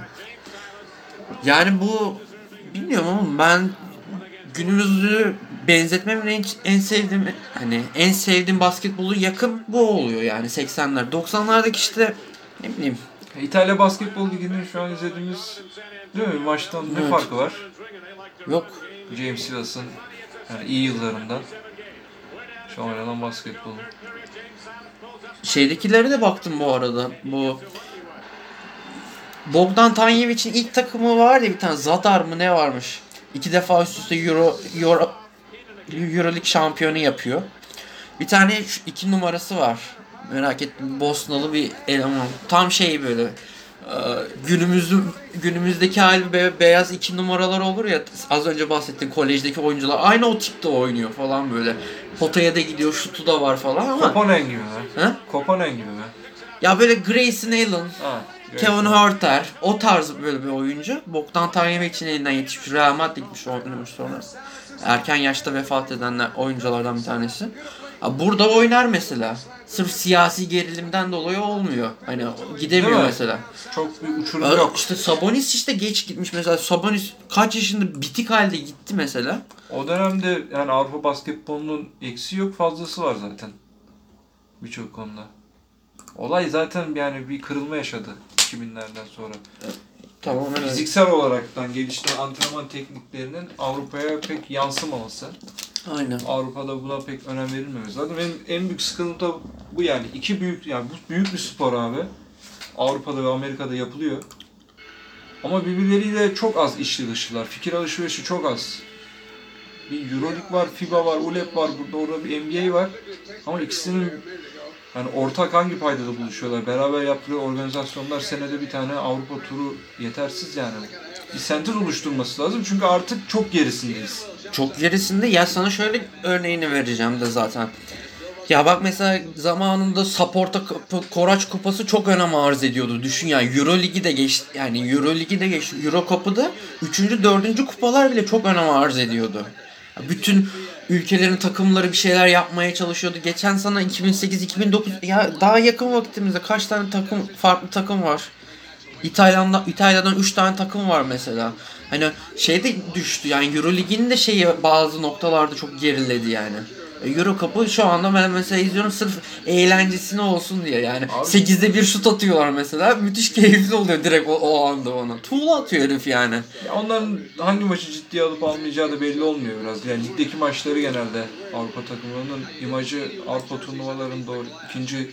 Yani bu bilmiyorum ama ben günümüzü benzetmem en sevdiğim hani en sevdiğim basketbolu yakın bu oluyor yani 80'ler. 90'lardaki işte ne bileyim. İtalya Basketbol Ligi'nin şu an izlediğimiz değil mi? Maçtan ne farkı var? Yok. James Silas'ın yani iyi yıllarından şu an oynanan basketbol. Şeydekilere de baktım bu arada. Bu Bogdan Tanjevic'in ilk takımı var ya bir tane Zadar mı ne varmış. 2 defa üst üste Euroleague şampiyonu yapıyor. Bir tane 2 numarası var. Merak ettim. Bosnalı bir eleman. Tam şey böyle günümüzdeki hali beyaz 2 numaralar olur ya az önce bahsettiğim kolejdeki oyuncular aynı o tipte oynuyor falan böyle. Potaya da gidiyor, şutu da var falan ama. Kopanen gibi mi? He? Kopanen gibi mi? Ya böyle Grayson Allen, Kevin Huerter o tarz böyle bir oyuncu. Bogdan Tanjevic'in elinden yetişmiş. Real Madrid gitmiş oynamış sonra. Erken yaşta vefat edenler oyunculardan bir tanesi. Burada oynar mesela. Sırf siyasi gerilimden dolayı olmuyor. Hani gidemiyor mesela. Çok bir uçurum yok. İşte Sabonis işte geç gitmiş mesela. Sabonis kaç yaşında bitik halde gitti mesela. O dönemde yani Avrupa basketbolunun eksiği yok fazlası var zaten. Birçok konuda. Olay zaten yani bir kırılma yaşadı 2000'lerden sonra. Tamam evet. Fiziksel olaraktan geliştiren antrenman tekniklerinin Avrupa'ya pek yansımaması. Aynen. Avrupa'da buna pek önem verilmemesi. Zaten benim en büyük sıkıntı da bu yani. İki büyük yani bu büyük bir spor abi. Avrupa'da ve Amerika'da yapılıyor. Ama birbirleriyle çok az içli dışılar. Fikir alışverişi çok az. Bir Euroleague var, FIBA var, ULEP var, orada bir NBA var. Ama ikisinin yani ortak hangi paydada buluşuyorlar? Beraber yaptığı organizasyonlar senede bir tane Avrupa turu yetersiz yani. Bir sentez oluşturması lazım çünkü artık çok gerisindeyiz. Çok gerisinde. Ya sana şöyle örneğini vereceğim de zaten. Ya bak mesela zamanında Saporta Koraç Kupası çok önem arz ediyordu. Düşün yani Euroligi de geçti. Yani Euroligi de geçti. Euro Cup'ı 3. 4. kupalar bile çok önem arz ediyordu. Bütün ülkelerin takımları bir şeyler yapmaya çalışıyordu. Geçen sana 2008-2009 ya daha yakın vakitimizde kaç tane farklı takım var. İtalya'dan 3 tane takım var mesela. Hani şey de düştü yani Eurolig'in de şeyi bazı noktalarda çok geriledi yani. Euro Cup'ı şu anda ben mesela izliyorum sırf eğlencesine olsun diye yani. Abi, 8'de 1 şut atıyorlar mesela. Müthiş keyifli oluyor direkt o anda ona. Tuğla atıyor herif yani. Ya onların hangi maçı ciddiye alıp almayacağı da belli olmuyor biraz. Yani ligdeki maçları genelde Avrupa takımlarının imajı Avrupa turnuvalarında ikinci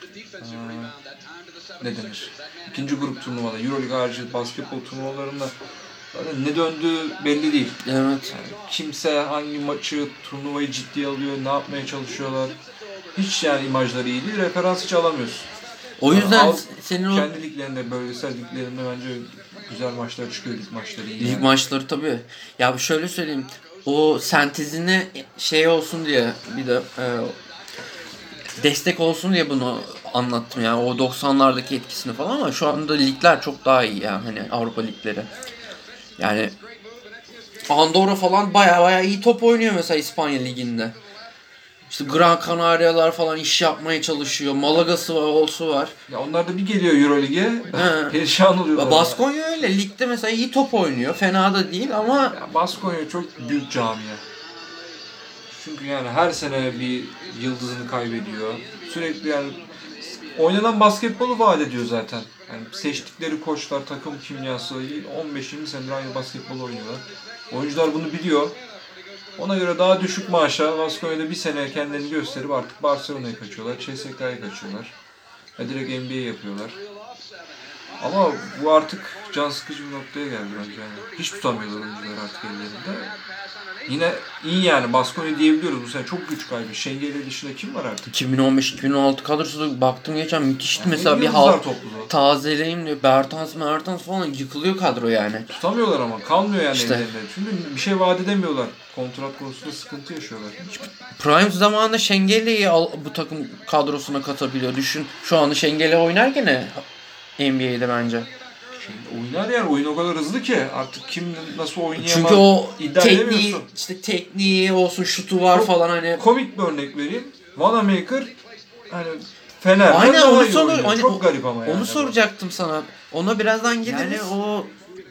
ne denir? İkinci grup turnuvada, Euroleague harici basketbol turnuvalarında ne döndüğü belli değil. Evet. Yani kimse hangi maçı, turnuvayı ciddiye alıyor, ne yapmaya çalışıyorlar. Hiç yani imajları iyi değil, referans hiç alamıyorsun. O yüzden yani senin o... Kendi liglerinde, bölgesel liglerinde bence güzel maçlar çıkıyor, lig maçları iyi. Lig maçları tabii. Ya şöyle söyleyeyim, o sentezine şey olsun diye bir de destek olsun diye bunu anlattım yani o 90'lardaki etkisini falan ama şu anda ligler çok daha iyi yani hani Avrupa ligleri. Yani Andorra falan baya iyi top oynuyor mesela İspanya liginde. İşte Gran Canaria'lar falan iş yapmaya çalışıyor. Malaga'sı var, olsu var. Ya onlar da bir geliyor Euroleague'e, perişan oluyorlar. Baskonya öyle. Ligde mesela iyi top oynuyor. Fena da değil ama... Ya Baskonya çok büyük camia. Çünkü yani her sene bir yıldızını kaybediyor. Sürekli yani oynanan basketbolu vaat ediyor zaten. Yani seçtikleri koçlar, takım kimyası 15-20 senedir aynı basketbol oynuyorlar. Oyuncular bunu biliyor. Ona göre daha düşük maaşa Baskonya'da bir sene kendilerini gösterip artık Barcelona'ya kaçıyorlar, CSK'ya kaçıyorlar. Ya direkt NBA yapıyorlar. Ama bu artık can sıkıcı bir noktaya geldi bence yani. Hiç tutamıyorlar oyuncular artık ellerinde. Yine iyi yani Baskonya diyebiliyoruz bu sene çok güç kaybı. Şengeli dışında kim var artık? 2015-2016 kadrosu baktım geçen müthişti yani mesela bir tazeleyim diyor. Bertans falan yıkılıyor kadro yani. Tutamıyorlar ama kalmıyor yani işte. Ellerinde. Çünkü bir şey vaat edemiyorlar. Kontrat konusunda sıkıntı yaşıyorlar. Prime zamanında Şengeli'yi bu takım kadrosuna katabiliyor. Düşün şu anda Şengeli oynarken NBA'de bence. Oynar yani oyun o kadar hızlı ki artık kim nasıl oynayamaz. Çünkü o tekniği olsun şutu var çok falan hani. Komik bir örnek vereyim. Wanamaker hani Fener'den aynen, daha iyi oynuyor. Çok garip ama yani. Onu soracaktım sana. Ona birazdan geliriz. Yani o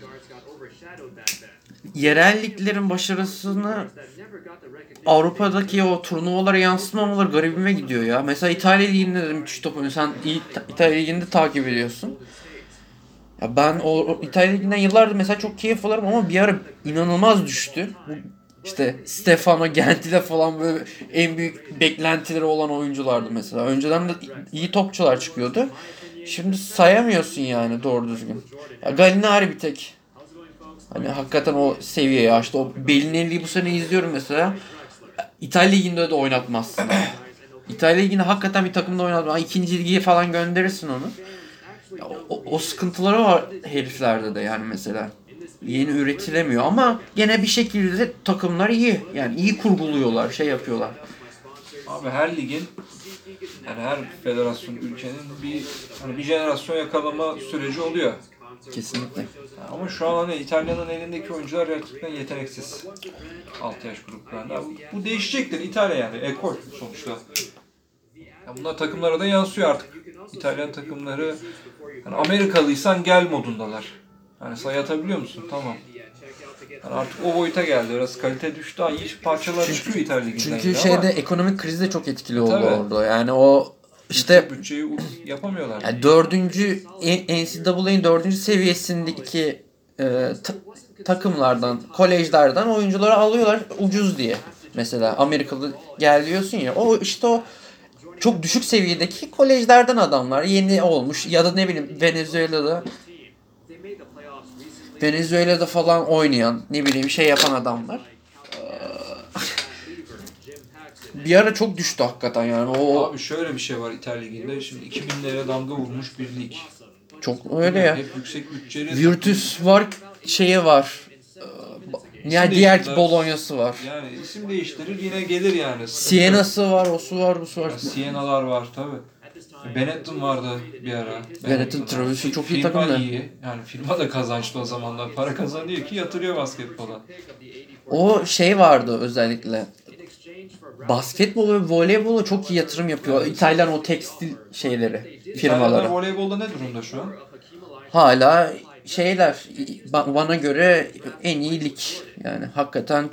yerel liglerin başarısını Avrupa'daki o turnuvalara yansıtmamaları garibime gidiyor ya. Mesela İtalya Ligi'nde de müthiş top oynuyor. Sen İtalya Ligi'nde takip ediyorsun. Ya ben o İtalya Ligi'nden yıllardır mesela çok keyif alırım ama bir ara inanılmaz düştü. İşte Stefano Gentile falan böyle en büyük beklentileri olan oyunculardı mesela. Önceden de iyi topçular çıkıyordu. Şimdi sayamıyorsun yani doğru düzgün. Ya Gallinari bir tek. Hani hakikaten o seviyeye açtı. O Bellinelli'yi bu sene izliyorum mesela. İtalya Ligi'nde de oynatmazsın. İtalya Ligi'nde hakikaten bir takımda oynatmaz. İkinci ligiye falan gönderirsin onu. O sıkıntıları var heriflerde de yani mesela. Yeni üretilemiyor ama gene bir şekilde takımlar iyi. Yani iyi kurguluyorlar, şey yapıyorlar. Abi her ligin, yani her federasyon ülkenin bir jenerasyon yakalama süreci oluyor. Kesinlikle. Ama şu an hani İtalya'nın elindeki oyuncular gerçekten yeteneksiz. 6 yaş gruplarında. Bu değişecektir. İtalya yani. Ekol sonuçta. Ya bunlar takımlara da yansıyor artık. İtalyan takımları yani Amerikalıysan gel modundalar. Yani sayatabiliyor musun? Tamam. Yani artık o boyuta geldi. Biraz kalite düştü. İyi parçalar çıkıyor İtalya Ligi'nden. Çünkü şeyde ekonomik kriz de çok etkili oldu tabii. Orada. Yani o işte bütçeyi yapamıyorlar. Yani NCAA'nin 4. seviyesindeki takımlardan, kolejlerden oyuncuları alıyorlar ucuz diye. Mesela Amerikalı gel diyorsun ya. O işte o çok düşük seviyedeki kolejlerden adamlar yeni olmuş ya da ne bileyim Venezuela'da falan oynayan ne bileyim şey yapan adamlar. Bir ara çok düştü hakikaten yani. Abi şöyle bir şey var İtalya Ligi'nde. Şimdi 2000'lere damga vurmuş bir lig. Çok öyle ya. Hep yüksek bütçeli. Virtus var, şeye var. Yani diğer Bologna'sı var. Yani isim değiştirir yine gelir yani. Siena'sı var, osu var, busu var. Yani Siena'lar var tabi. Benetton vardı bir ara. Benetton Travis'i çok iyi takım da. iyi. Yani firma da kazançlı o zamanlar. Para kazanıyor ki yatırıyor basketbola. O şey vardı özellikle. Basketbol ve voleybola çok iyi yatırım yapıyor. İtalyan o tekstil şeyleri, firmaları. İtalyanlar voleybolda ne durumda şu an? Hala şeyler bana göre en iyi lig. Yani hakikaten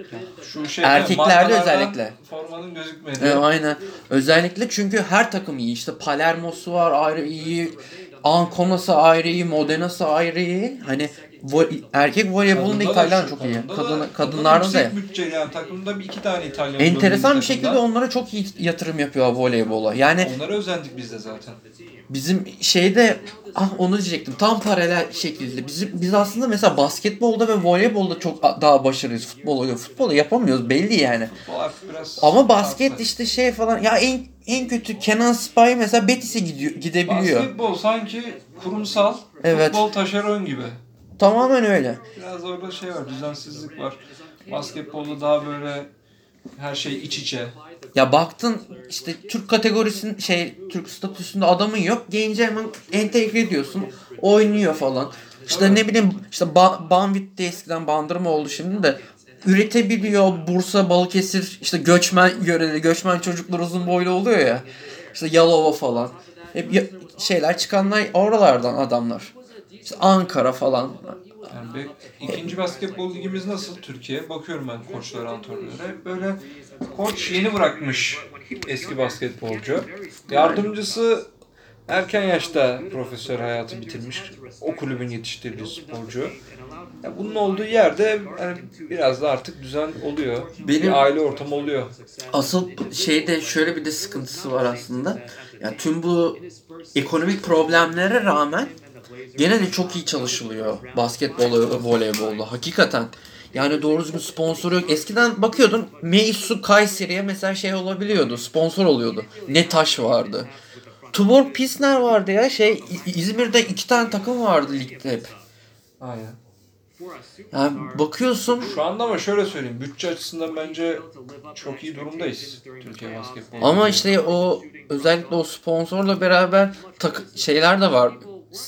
şu erkeklerde özellikle. Formanın gözükmedi. Aynen. Özellikle çünkü her takım iyi. İşte Palermo'su var ayrı iyi. Ancona'sı ayrı iyi. Modena'sı ayrı iyi. Hani erkek voleybolunda İtalyan çok iyi. Kadınlarda da. Yüksek bütçeli yani takımda bir iki tane İtalyan. Enteresan bir şekilde onlara çok iyi yatırım yapıyor voleybola. Yani onlara özendik biz de zaten. Bizim şeyde onu diyecektim. Tam paralel şekilde. Biz aslında mesela basketbolda ve voleybolda çok daha başarılıyız. Futbolda yapamıyoruz belli yani. Ama basket farklı. İşte şey falan ya en kötü Kenan Sipahi mesela Betis'e gidebiliyor. Basketbol sanki kurumsal, evet. Futbol taşeron gibi. Tamamen öyle. Biraz orada şey var, düzensizlik var. Basketbolda daha böyle her şey iç içe. Ya baktın işte Türk kategorisinin Türk statüsünde adamın yok. Genci hemen entegre ediyorsun. Oynuyor falan. İşte evet. Ne bileyim işte Banvit'te eskiden Bandırma oldu şimdi de üretebiliyor. Bursa, Balıkesir işte göçmen çocuklar uzun boylu oluyor ya. İşte Yalova falan. Hep şeyler çıkanlar oralardan adamlar. İşte Ankara falan. Yani ikinci basketbol ligimiz nasıl Türkiye? Bakıyorum ben koçlara, antrenörlere. Hep böyle koç yeni bırakmış eski basketbolcu. Yardımcısı erken yaşta profesyonel hayatı bitirmiş. O kulübün yetiştirdiği sporcu. Ya bunun olduğu yerde yani biraz da artık düzen oluyor. Bir aile ortamı oluyor. Asıl şeyde şöyle bir de sıkıntısı var aslında. Yani tüm bu ekonomik problemlere rağmen gene de çok iyi çalışılıyor basketbolda, voleybolda. Hakikaten. Yani doğru düzgün sponsor yok. Eskiden bakıyordun Meisu Kayseri'ye mesela şey olabiliyordu. Sponsor oluyordu. Netaş vardı. Tuborg Pilsner vardı ya. İzmir'de 2 tane takım vardı ligde hep. Aynen. Yani bakıyorsun. Şu anda ama şöyle söyleyeyim. Bütçe açısından bence çok iyi durumdayız. Türkiye basketbolu. Ama işte o özellikle o sponsorla beraber şeyler de var.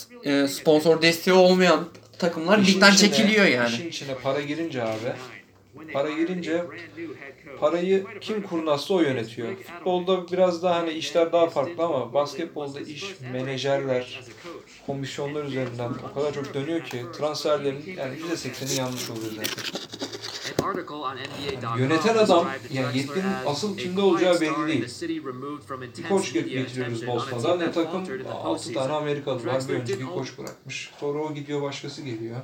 Sponsor desteği olmayan takımlar ligden çekiliyor yani. İşin içine para girince abi Para gelince parayı kim kurnazsa o yönetiyor. Futbolda biraz daha hani işler daha farklı ama basketbolda iş menajerler, komisyonlar üzerinden o kadar çok dönüyor ki transferlerin yani %80'i yanlış oluyor zaten. Yani yöneten adam yani yetkinin asıl kimde olacağı belli değil. Bir koç getiriyoruz Boston'dan ve takım 6 tane Amerikalı var, bir önceki koç bırakmış. Sonra o gidiyor, başkası geliyor.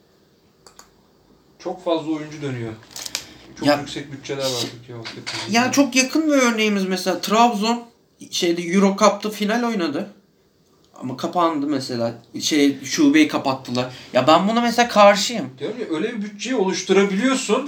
Çok fazla oyuncu dönüyor. Çok yüksek bütçeler var Türkiye basketbolunda. Ya çok yakın bir örneğimiz mesela Trabzon Euro Cup'ta final oynadı. Ama kapandı mesela. Şubeyi kapattılar. Ya ben buna mesela karşıyım. Diyorum ya, öyle bir bütçeyi oluşturabiliyorsun.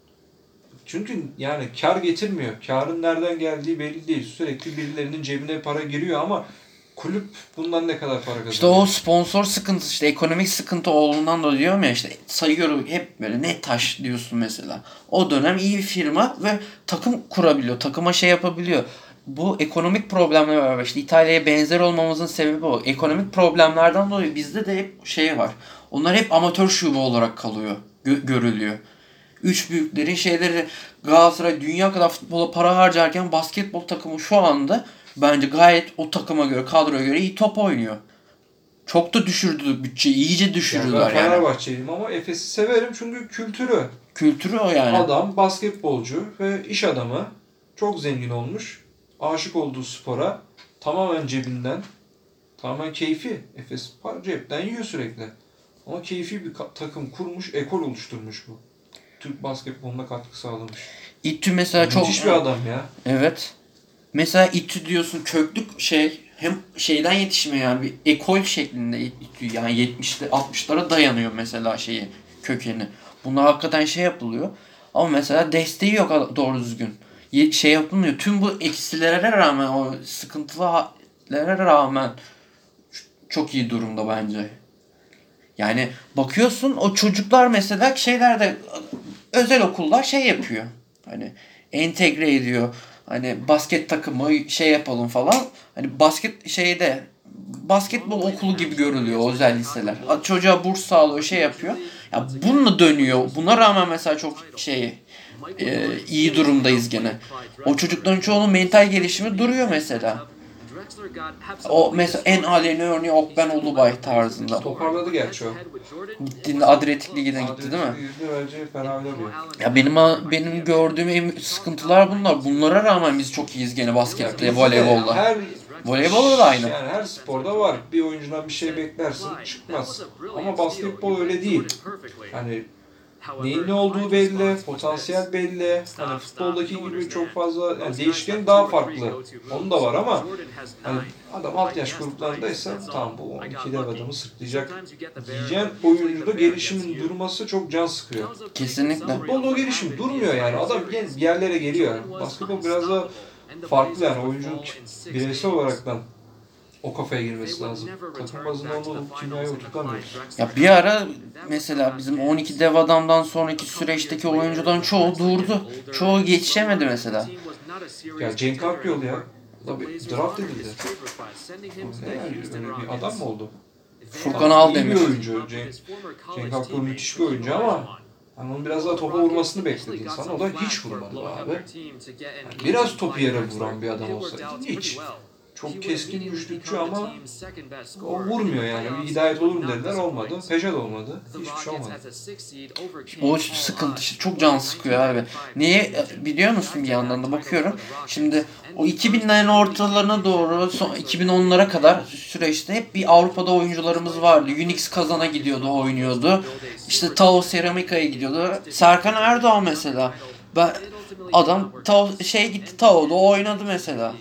Çünkü yani kar getirmiyor. Karın nereden geldiği belli değil. Sürekli birilerinin cebine para giriyor ama kulüp bundan ne kadar para kazanıyor? İşte o sponsor sıkıntısı, ekonomik sıkıntı olduğundan da diyorum ya, sayıyorum hep böyle net taş diyorsun mesela. O dönem iyi bir firma ve takım kurabiliyor, takıma yapabiliyor. Bu ekonomik problemler var. İşte İtalya'ya benzer olmamızın sebebi o. Ekonomik problemlerden dolayı bizde de hep var. Onlar hep amatör şube olarak kalıyor, görülüyor. Üç büyüklerin Galatasaray dünya kadar futbola para harcarken basketbol takımı şu anda bence gayet o takıma göre, kadroya göre iyi top oynuyor. Çok da düşürdü bütçeyi, iyice düşürdüler yani. Ben Fenerbahçeliyim ama Efes'i severim çünkü kültürü. Kültürü o yani. Adam basketbolcu ve iş adamı, çok zengin olmuş, aşık olduğu spora, tamamen cebinden, tamamen keyfi. Efes cepten yiyor sürekli. Ama keyfi bir takım kurmuş, ekol oluşturmuş bu. Türk basketboluna katkı sağlamış. İTÜ mesela müthiş çok... Müthiş bir adam ya. Evet. Mesela İTÜ diyorsun, köklük hem şeyden yetişmiyor yani, bir ekol şeklinde İTÜ yani 70'li 60'lara dayanıyor mesela kökeni. Bunlar hakikaten yapılıyor. Ama mesela desteği yok doğru düzgün. Yapılmıyor. Tüm bu eksilere rağmen, o sıkıntılara rağmen çok iyi durumda bence. Yani bakıyorsun o çocuklar mesela özel okullar yapıyor. Hani entegre ediyor. Hani basket takımı yapalım falan. Hani basketbol okulu gibi görülüyor o özel liseler. Çocuğa burs sağlıyor, yapıyor. Ya bununla dönüyor. Buna rağmen mesela çok iyi durumdayız gene. O çocukların çoğunun mental gelişimi duruyor mesela. O mesela en aleni örneği Okben Ulubay tarzında. Toparladı gerçi o. Gittiğinde Adriyatik Ligi'ne gitti değil mi? Bence fena oynamıyor. Ya benim gördüğüm en sıkıntılar bunlar. Bunlara rağmen biz çok iyiyiz gene baskette, voleybolda. Voleybolda da aynı. Yani her sporda var. Bir oyuncudan bir şey beklersin, çıkmaz. Ama basketbol öyle değil. Hani neyin ne olduğu belli, potansiyel belli. Hani futboldaki gibi çok fazla yani değişken daha farklı. Onun da var ama hani adam alt yaş gruplarındaysa tamam bu 12 dev adamı sırtlayacak diyeceğin oyuncuda gelişimin durması çok can sıkıyor. Kesinlikle. Futbolda o gelişim durmuyor yani. Adam bir yerlere geliyor. Basketbol biraz da farklı yani. Oyuncunun bireysel olaraktan o kafaya girmesi lazım. Takım bazında onu kimyaya oturtamıyor. Ya bir ara mesela bizim 12 dev adamdan sonraki süreçteki oyuncuların çoğu durdu. Çoğu geçemedi mesela. Ya Cenk Akyol ya. Tabii draft edildi. Ne yani öyle bir adam mı oldu? Furkan Aldemir. İyi bir oyuncu. Cenk Akyol müthiş bir oyuncu ama hani onun biraz daha topa vurmasını bekledi insan. O da hiç vurmadı abi. Yani biraz topu yere vuran bir adam olsaydı hiç. Çok keskin güçlükçü ama o vurmuyor yani. Bir hidayet olur mu dediler, olmadı. Pejat olmadı. Hiçbir şey olmadı. O sıkıntı çok can sıkıyor abi. Niye biliyor musun, bir yandan da bakıyorum. Şimdi o 2000'lerin ortalarına doğru 2010'lara kadar süreçte hep bir Avrupa'da oyuncularımız vardı. Unix Kazan'a gidiyordu, oynuyordu. İşte Tao Ceramica'ya gidiyordu. Serkan Erdoğan mesela. Adam gitti Tao'da oynadı mesela.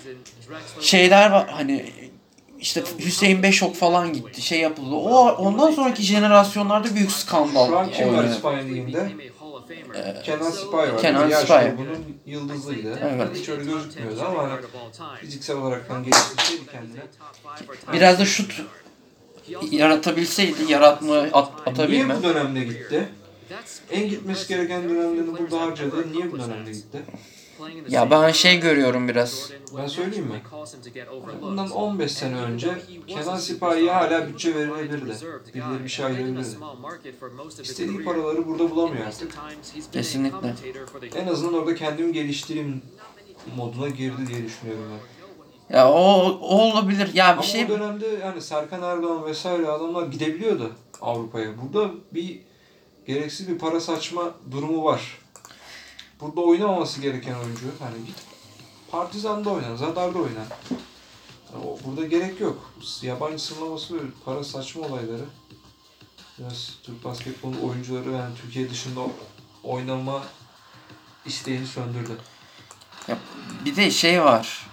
Var hani işte Hüseyin Beşok falan gitti, yapıldı. Ondan sonraki jenerasyonlarda büyük skandal. Şu an kim var İspanya Ligi'nde? Kenan Sipahi var. Kenan Sipahi. Bunun yıldızıydı. Evet. Hiç öyle gözükmüyordu ama hani fiziksel olaraktan geliştirseydi kendine. Biraz da şut yaratabilseydi, atabilme. Niye bu dönemde gitti? En gitmesi gereken dönemlerini burada harcadı. Niye bu dönemde gitti? Ya ben şey görüyorum biraz. Ben söyleyeyim mi? Bundan 15 sene önce Kenan Sipahi'ye hala bütçe verilebilirdi. Birileri bir şey ayırabilirdi. İstediği paraları burada bulamıyor artık. Kesinlikle. En azından orada kendimi geliştireyim moduna girdi diye düşünüyorum ben. Ya o olabilir. Ya bir Ama şey o dönemde yani Serkan Erdoğan vesaire adamlar gidebiliyordu Avrupa'ya. Burada bir gereksiz bir para saçma durumu var. Burada oynamaması gereken oyuncu. Hani git Partizan'da oyna, Zadar'da oyna. Yani burada gerek yok. Yabancı sınırlaması ve para saçma olayları biraz Türk basketbol oyuncuları yani Türkiye dışında oynama isteğini söndürdü. ya bir de şey var.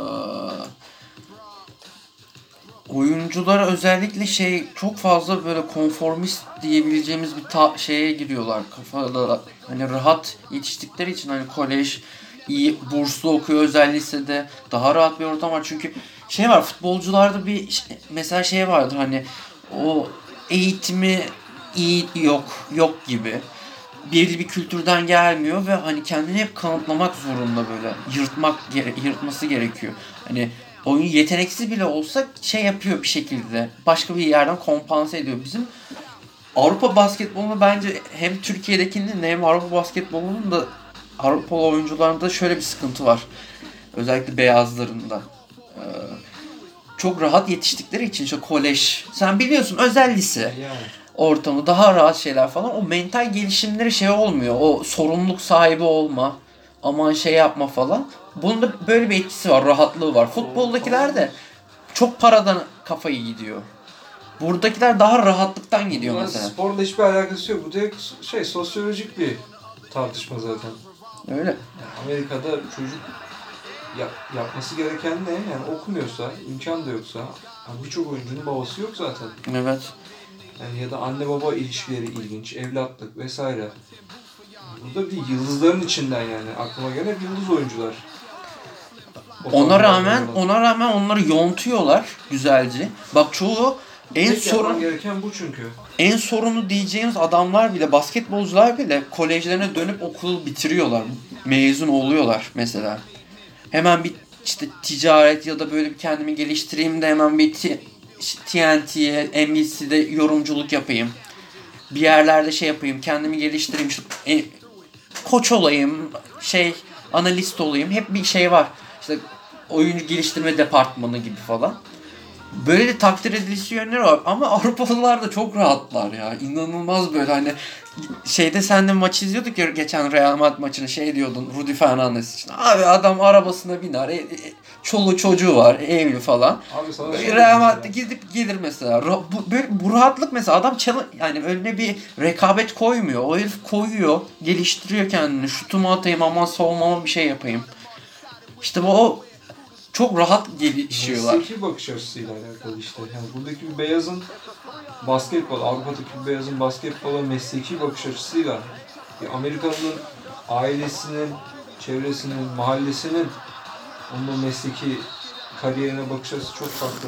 Oyunculara özellikle şey çok fazla böyle konformist diyebileceğimiz bir şeye giriyorlar kafada. Hani rahat yetiştikleri için hani kolej, iyi burslu okuyor özel lisede daha rahat bir ortam var. Çünkü şey var futbolcularda mesela şey vardır hani o eğitimi iyi yok gibi. Belli bir kültürden gelmiyor ve hani kendini hep kanıtlamak zorunda böyle yırtması gerekiyor. Hani oyun yeteneksiz bile olsa şey yapıyor bir şekilde. Başka bir yerden kompanse ediyor. Bizim Avrupa basketbolunu bence hem Türkiye'dekinin hem Avrupa basketbolunun da Avrupalı oyuncularında şöyle bir sıkıntı var. Özellikle beyazlarında. Çok rahat yetiştikleri için işte kolej. Sen biliyorsun özel lise Yani. ortamı daha rahat şeyler falan. O mental gelişimleri şey olmuyor. O sorumluluk sahibi olma. Aman şey yapma falan. Bunun da böyle bir etkisi var. Rahatlığı var. Futboldakiler de çok paradan kafayı gidiyor. Buradakiler daha rahatlıktan gidiyor Bunlar mesela. sporla hiçbir alakası yok. Bu direkt sosyolojik bir tartışma zaten. Öyle. Yani Amerika'da çocuk yapması gereken ne? Yani okumuyorsa, imkan da yoksa, yani birçok oyuncunun babası yok zaten. Evet. Yani ya da anne baba ilişkileri ilginç, evlatlık vesaire. Burada bir yıldızların içinden yani aklıma gelen hep yıldız oyuncular. Ona rağmen onları yontuyorlar güzelce. Bak çoğu gereken bu çünkü. en sorunu diyeceğimiz adamlar bile, basketbolcular bile kolejlerine dönüp okulu bitiriyorlar. Mezun oluyorlar mesela. Hemen bir işte ticaret ya da böyle bir kendimi geliştireyim de hemen bir TNT'ye, NBC'de yorumculuk yapayım. Bir yerlerde şey yapayım, kendimi geliştireyim, işte, koç olayım, analist olayım. Hep bir şey var. İşte oyuncu geliştirme departmanı gibi falan. Böyle de takdir edilisi yönleri var ama Avrupalılar da çok rahatlar ya. İnanılmaz böyle hani sen de maç izliyorduk ya geçen Real Madrid maçını diyordun Rudy Fernandes için. Abi adam arabasına biner, çoluğu çocuğu var, evli falan. Abi sana Real Madrid'de gidip gelir mesela. Bu rahatlık mesela adam yani önüne bir rekabet koymuyor. O herif koyuyor, geliştiriyor kendini. Şutumu atayım aman savunmama bir şey yapayım. İşte o çok rahat gelişiyorlar. Mesleki bakış açısıyla alakalı işte. Yani buradaki bir beyazın Avrupa'daki bir beyazın basketbola mesleki bakış açısıyla bir Amerikan'ın ailesinin, çevresinin, mahallesinin onun mesleki kariyerine bakış açısı çok farklı.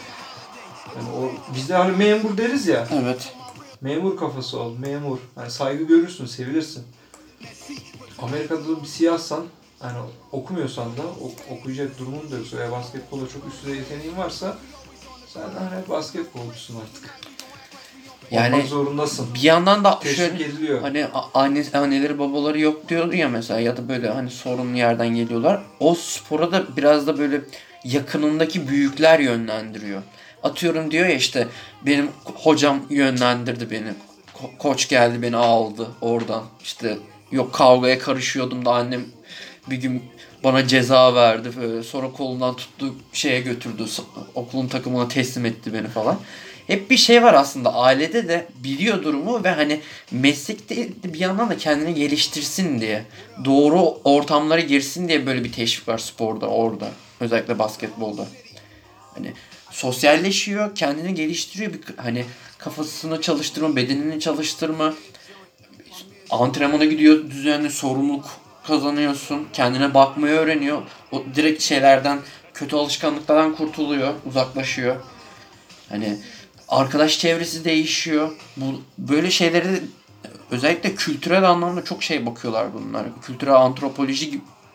Yani bizde hani memur deriz ya. Evet. Memur kafası ol, memur. Yani saygı görürsün, sevilirsin. Amerika'da bir siyahsan, yani okumuyorsan da okuyacak durumun da yoksa veya basketbola çok üst düzey yeteneğin varsa sen hani basketbolcusun artık. Yani olmak zorundasın. Bir yandan da Teşvik şöyle ediliyor. hani anneleri babaları yok diyor ya mesela ya da böyle hani sorunlu yerden geliyorlar. O spora da biraz da böyle yakınındaki büyükler yönlendiriyor. Atıyorum diyor ya işte benim hocam yönlendirdi beni. Koç geldi beni aldı oradan. İşte yok kavgaya karışıyordum da annem bir gün bana ceza verdi. Sonra kolundan tuttu şeye götürdü. Okulun takımına teslim etti beni falan. Hep bir şey var aslında ailede de biliyor durumu ve hani meslekte bir yandan da kendini geliştirsin diye doğru ortamlara girsin diye böyle bir teşvik var sporda orada özellikle basketbolda. Hani sosyalleşiyor, kendini geliştiriyor hani kafasını çalıştırma, bedenini çalıştırma, antrenmana gidiyor düzenli sorumluluk kazanıyorsun, kendine bakmayı öğreniyor. O direkt şeylerden kötü alışkanlıklardan kurtuluyor, uzaklaşıyor. Hani arkadaş çevresi değişiyor. Böyle şeyleri de özellikle kültürel anlamda çok bakıyorlar bunlar. Kültürel antropoloji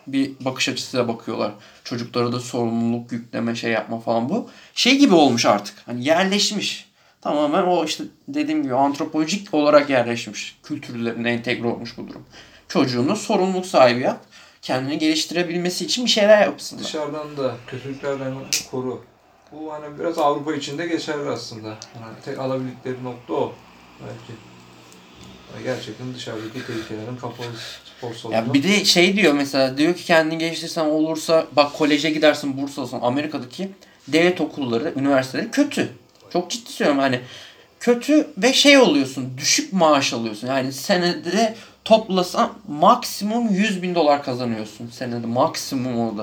bir bakış açısıyla bakıyorlar. Çocuklara da sorumluluk yükleme şey yapma falan bu. Şey gibi olmuş artık. Hani yerleşmiş. Tamamen o işte dediğim gibi antropolojik olarak yerleşmiş. Kültürlerine entegre olmuş bu durum. Çocuğunu sorumluluk sahibi yap. Kendini geliştirebilmesi için bir şeyler yapsın. Dışarıdan da kötülüklerden koru. Bu hani biraz Avrupa içinde geçerli aslında. Yani tek alabildikleri nokta o belki. Yani gerçekten dışarıdaki tehlikelerin kapalı spor salonu. Ya bir de şey diyor mesela, diyor ki kendini geliştirsen olursa bak koleje gidersin, burs alsın. Amerika'daki devlet okulları, üniversiteleri kötü. Çok ciddi söylüyorum, hani kötü ve şey oluyorsun, düşük maaş alıyorsun. Yani senede toplasan maksimum $100.000 kazanıyorsun senede, maksimum orada.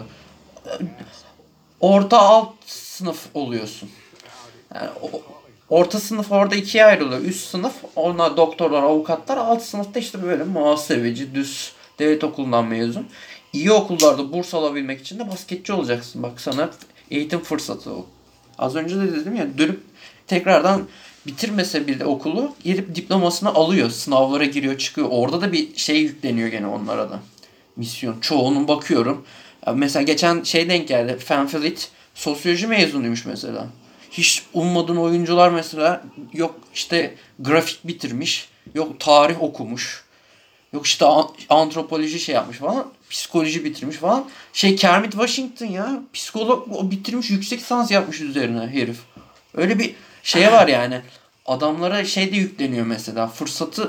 Orta alt sınıf oluyorsun. Yani orta sınıf orada ikiye ayrılıyor. Üst sınıf onlar doktorlar, avukatlar. Alt sınıfta işte böyle muhasebeci, düz devlet okulundan mezun. İyi okullarda burs alabilmek için de basketçi olacaksın. Bak sana eğitim fırsatı o. Az önce de dedim ya, dönüp tekrardan bitirmese bir de okulu gelip diplomasını alıyor. Sınavlara giriyor, çıkıyor. Orada da bir şey yükleniyor gene onlara da. Misyon. Çoğunun bakıyorum. Ya mesela geçen şey denk geldi. Fanfilit sosyoloji mezunuymuş mesela. Hiç ummadığın oyuncular mesela, yok işte grafik bitirmiş, yok tarih okumuş, yok işte antropoloji şey yapmış falan, psikoloji bitirmiş falan. Şey Kermit Washington ya, psikolog o bitirmiş, yüksek lisans yapmış üzerine herif. Öyle bir şeye var yani. Adamlara şey de yükleniyor mesela, fırsatı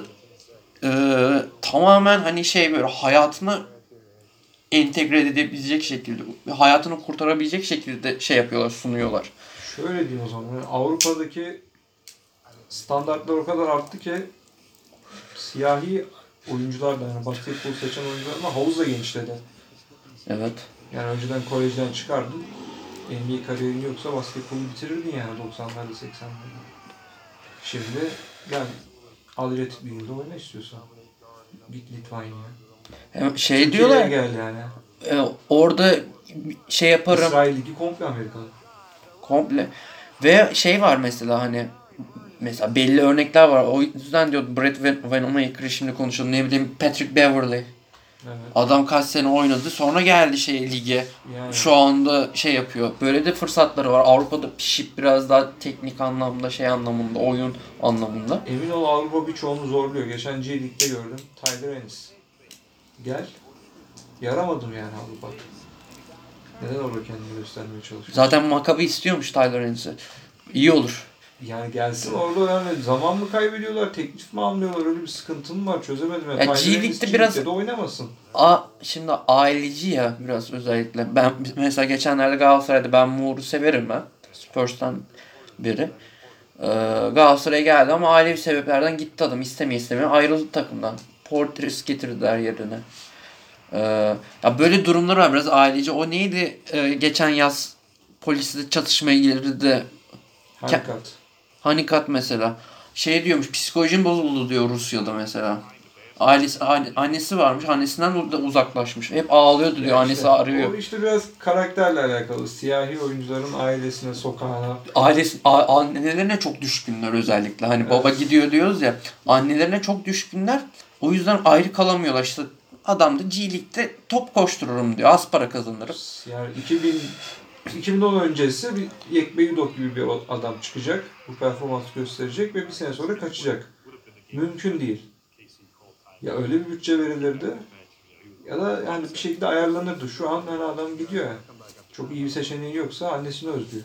tamamen hani şey böyle hayatını entegre edebilecek şekilde, hayatını kurtarabilecek şekilde şey yapıyorlar, sunuyorlar. Şöyle diyeyim o zaman. Yani Avrupa'daki standartlar o kadar arttı ki siyahi oyuncular da, yani basketbol seçen oyuncular ama havuz da genişledi. Evet. Yani önceden kolejden çıkardın. NBA kariyerin yoksa basketbolu bitirirdin yani 90'larda 80'lerde. Şimdi gel Adriyatik bir yılda oyna istiyorsan. Git Litvanya'ya. Şey Türkiye'ye diyorlar gel yani. orada şey yaparım İsrail Ligi komple Amerikalı. komple. Ve şey var mesela, hani mesela belli örnekler var. O yüzden diyor Brett Wanamaker'ı şimdi konuşalım. Ne bileyim Patrick Beverley. Evet. Adam kaç sene oynadı. Sonra geldi şey lige. Yani. Şu anda şey yapıyor. Böyle de fırsatları var. Avrupa'da pişip biraz daha teknik anlamda, şey anlamında, oyun anlamında. Emin ol Avrupa birçoğunu zorluyor. Geçen G League'de gördüm. Tyler Ennis. Gel. Yaramadım yani Avrupa. Neden orada kendini göstermeye çalışıyor? Zaten Maccabi istiyormuş Tyler Ennis'i. İyi olur. Yani gelsin orada, yani zaman mı kaybediyorlar, teklif mi almıyorlar, öyle bir sıkıntı mı var, çözemedim. Ya G League'de biraz de oynamasın. Şimdi aileci ya biraz özellikle. Ben mesela geçenlerde Galatasaray'da, ben Moore'u severim ben. Spurs'tan beri. Galatasaray'a geldi ama ailevi sebeplerden gitti adam. İstemiyor ayrıldı takımdan. Porteris getirdiler yerine. Ya böyle durumlar var biraz aileci. O neydi geçen yaz polisle çatışmaya girdi. Hanikat. Hanikat mesela. Şey diyormuş, psikolojim bozuldu diyor Rusya'da mesela. Annesi varmış. Annesinden de uzaklaşmış. Hep ağlıyordu diyor. Ya Annesi işte, arıyor. o işte biraz karakterle alakalı. Siyahi oyuncuların ailesine, sokağına. Annelerine çok düşkünler özellikle. Hani Evet. baba gidiyor diyoruz ya. Annelerine çok düşkünler. O yüzden ayrı kalamıyorlar. İşte adam da G League'de top koştururum diyor. Az para kazanırım. Yani 2010 öncesi bir Yekbe Yudok gibi bir adam çıkacak. Bu performansı gösterecek ve bir sene sonra kaçacak. Mümkün değil. Ya öyle bir bütçe verilirdi ya da yani bir şekilde ayarlanırdı. Şu an hani adam gidiyor yani. Çok iyi bir seçeneği yoksa annesini özlüyor.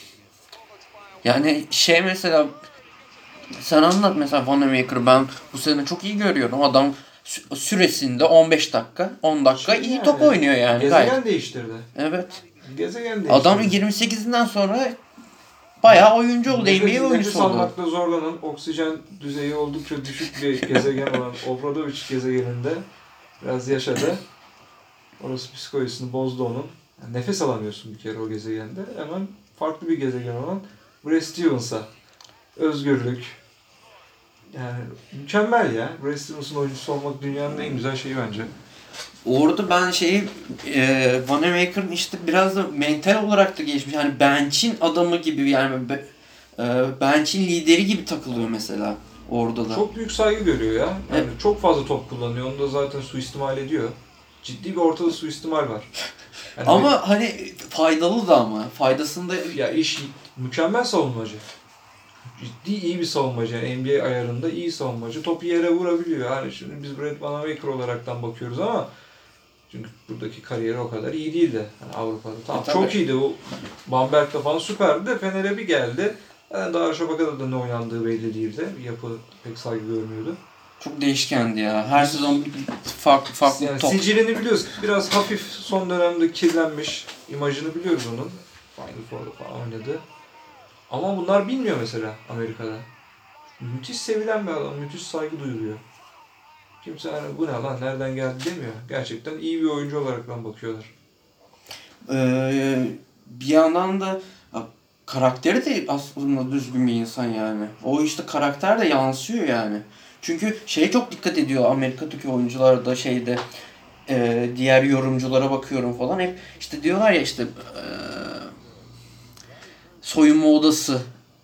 Yani şey mesela, sen anlat mesela Wanamaker'ı, ben bu sene çok iyi görüyorum. Adam süresinde 15 dakika, 10 dakika iyi top oynuyor yani. Gezegen Gayet. değiştirdi. Evet. Gezegen değiştirdi. Adam 28'inden sonra bayağı oyuncu oldu. NBA Nefes oyuncusu oldu. almakta zorlanan, oksijen düzeyi oldukça düşük bir gezegen olan Obradovic gezegeninde biraz yaşadı. Orası psikolojisini bozdu onun. Yani nefes alamıyorsun bir kere o gezegende. Hemen farklı bir gezegen olan Brad Stevens'a. Özgürlük. Yani mükemmel ya. Brad Stevens'ın oyuncusu olmak dünyanın en güzel şeyi bence. Orada ben Wanamaker'ın işte biraz da mental olarak da gelişmiş. Yani bench'in adamı gibi, yani bench'in lideri gibi takılıyor mesela orada da. Çok büyük saygı görüyor ya. Yani çok fazla top kullanıyor. Onu da zaten suistimal ediyor. ciddi bir ortada suistimal var. Yani ama hani faydalı da ama. Faydasında ya iş mükemmel savunmacı. Ciddi iyi bir savunmacı. Yani NBA ayarında iyi savunmacı. Topu yere vurabiliyor. Yani şimdi biz Brad Wanamaker olaraktan bakıyoruz ama çünkü buradaki kariyeri o kadar iyi değildi. Yani Avrupa'da. Tamam, çok iyiydi. O Bamberg'de falan süperdi de Fener'e bir geldi. Yani Darüşşafaka'da da ne oynandığı belli değildi. Yapı pek saygı görmüyordu. çok değişkendi ya. Her sezon farklı Yani top. sicilini biliyoruz. Biraz hafif son dönemde kirlenmiş. İmajını biliyoruz onun. Final Four'da falan oynadı. Ama bunlar bilmiyor mesela Amerika'da. Müthiş sevilen bir adam. Müthiş saygı duyuluyor. Kimse hani bu ne lan nereden geldi demiyor. Gerçekten iyi bir oyuncu olarak bakıyorlar. Bir yandan da karakteri de aslında düzgün bir insan yani. O işte karakter de yansıyor yani. Çünkü şeye çok dikkat ediyor Amerika'daki oyuncular da diğer yorumculara bakıyorum falan. Hep işte diyorlar ya işte soyunma odası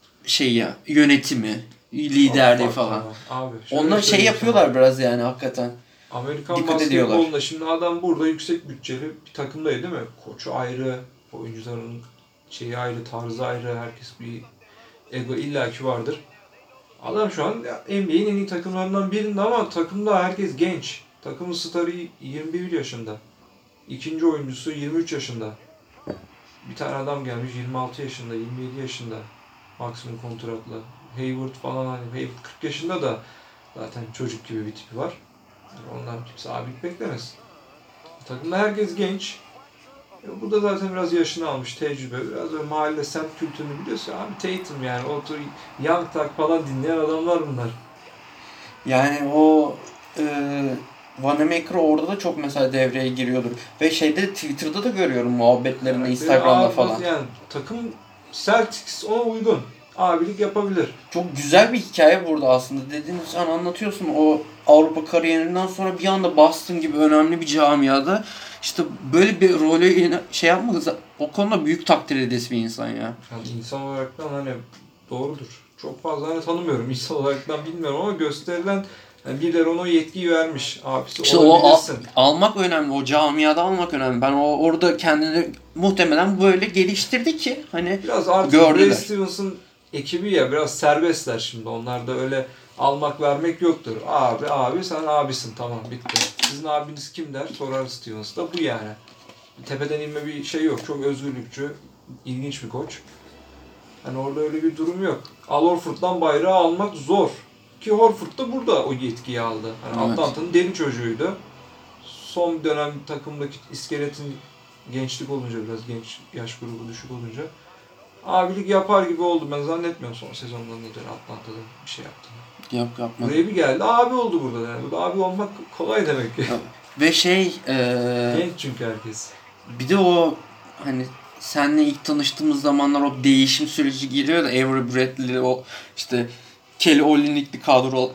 yönetimi, liderliği Bak, falan. abi, Onlar yapıyorlar biraz yani hakikaten. Amerikan Dikkat basketbolunda şimdi adam burada yüksek bütçeli bir takımdaydı değil mi? Koçu ayrı, oyuncuların ayrı, tarzı ayrı, herkes bir ego illaki vardır. Adam şu an NBA'in en iyi takımlarından birinde ama takımda herkes genç. Takımın starı 21 yaşında. İkinci oyuncusu 23 yaşında. Bir tane adam gelmiş 26 yaşında, 27 yaşında. Maksimum kontratla. Hayward falan hani Hayward 40 yaşında da zaten çocuk gibi bir tipi var. Yani ondan kimse abilik beklemez. Takımda herkes genç. Bu da zaten biraz yaşını almış, tecrübe. Biraz böyle mahalle, semt kültürünü biliyorsun. Abi Tatum yani, otur Young Thug falan dinleyen adamlar bunlar. Yani o Wanamaker orada da çok mesela devreye giriyordur. Ve Twitter'da da görüyorum muhabbetlerini, Yani Instagram'da falan. Yani takım Celtics ona uygun. Abilik yapabilir. Çok güzel bir hikaye burada aslında. Dediğin sen anlatıyorsun o Avrupa kariyerinden sonra bir anda Boston gibi önemli bir camiada işte böyle bir rolü yapmak o konuda büyük takdir edesi bir insan ya. Yani insan olaraktan hani doğrudur. Çok fazla hani tanımıyorum. İnsan olaraktan bilmiyorum ama gösterilen yani birileri ona o yetkiyi vermiş. Abisi İşte olabilirsin. almak önemli. O camiada almak önemli. Ben orada kendini muhtemelen böyle geliştirdi ki hani biraz artık gördüler. Ray Stevens'ın ekibi ya biraz serbestler şimdi. Onlar da öyle almak vermek yoktur. Abi sen abisin, tamam bitti. Sizin abiniz kim der? Sorar Stevens da bu yani. Tepeden inme bir şey yok. Çok özgürlükçü, ilginç bir koç. Hani orada öyle bir durum yok. Al Horford'dan bayrağı almak zor. Ki Horford da burada o yetkiyi aldı. Hani Evet. Atlanta'nın deli çocuğuydu. Son dönem takımdaki iskeletin gençlik olunca, biraz genç yaş grubu düşük olunca abilik yapar gibi oldu. Ben zannetmiyorum son sezonlarında Atlanta'da bir şey yaptığını. Yapma. Buraya bir geldi, abi oldu burada yani. Burada abi olmak kolay demek ki. Ve Genç çünkü herkes. bir de o hani seninle ilk tanıştığımız zamanlar o değişim süreci giriyor da Avery Bradley, o işte Kelly Olynyk'li kadro,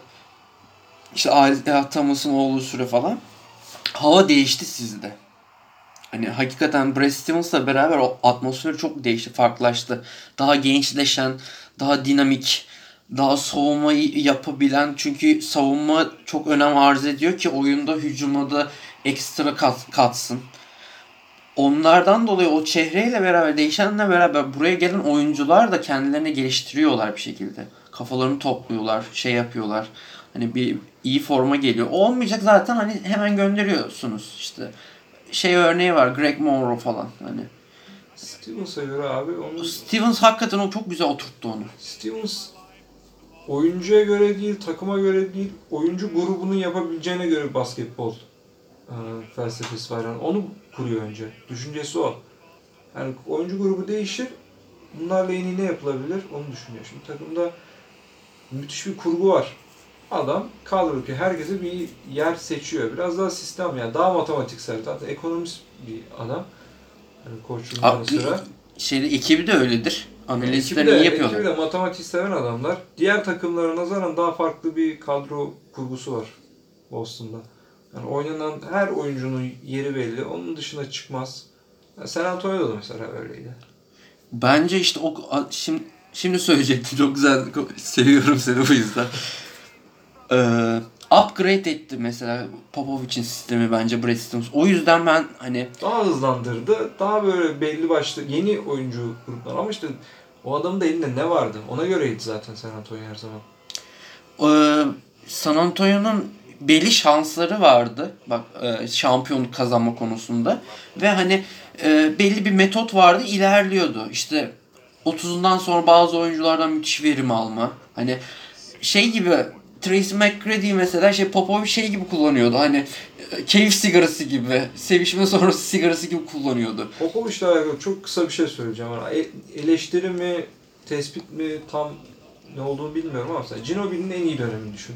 işte Isaiah Thomas'ın olduğu süre falan. Hava değişti sizde. Hani hakikaten Brad Stevens'la beraber o atmosferi çok değişti, farklılaştı. Daha gençleşen, daha dinamik, daha savunmayı yapabilen, çünkü savunma çok önem arz ediyor ki oyunda hücuma da ekstra katsın. Onlardan dolayı o çehreyle beraber, değişenle beraber buraya gelen oyuncular da kendilerini geliştiriyorlar bir şekilde. Kafalarını topluyorlar, yapıyorlar. Hani bir iyi forma geliyor. O olmayacak zaten, hani hemen gönderiyorsunuz işte. Örneği var, Greg Monroe falan hani. Stevens'a göre abi onu... Stevens hakikaten o çok güzel oturttu onu. Stevens oyuncuya göre değil, takıma göre değil, oyuncu grubunun yapabileceğine göre basketbol felsefesi var. Yani onu kuruyor önce. Düşüncesi o. Yani oyuncu grubu değişir, bunlarla en iyi ne yapılabilir onu düşünüyor. Şimdi takımda müthiş bir kurgu var. Adam kadro ki herkese bir yer seçiyor. Biraz daha sistem yani, daha matematiksel. Zaten ekonomist bir adam. Yani koçluğun yanı sıra. Ekibi de öyledir. Analistler iyi yapıyorlar. Ekibi de matematik seven adamlar. Diğer takımlara nazaran daha farklı bir kadro kurgusu var Boston'da. Yani oynanan her oyuncunun yeri belli. Onun dışına çıkmaz. Yani San Antonio'da da mesela öyleydi. Bence işte şimdi söyleyecektim. Çok güzel. Seviyorum seni bu yüzden. upgrade etti mesela Popovic'in sistemi bence Brad Stevens. O yüzden ben hani Daha hızlandırdı. Daha böyle belli başlı yeni oyuncu gruplar ama işte o adamın da elinde ne vardı? Ona göreydi zaten San Antonio her zaman. San Antonio'nun belli şansları vardı. Bak şampiyonluk kazanma konusunda. Ve hani belli bir metot vardı, ilerliyordu. İşte 30'undan sonra bazı oyunculardan müthiş verim alma. Hani şey gibi Tracy McGrady mesela Popovic şey gibi kullanıyordu. Hani keyif sigarası gibi, sevişme sonrası sigarası gibi kullanıyordu. Popovic'le alakalı çok kısa bir şey söyleyeceğim. Yani eleştiri mi, tespit mi tam ne olduğunu bilmiyorum ama mesela Ginobili'nin en iyi dönemini düşün.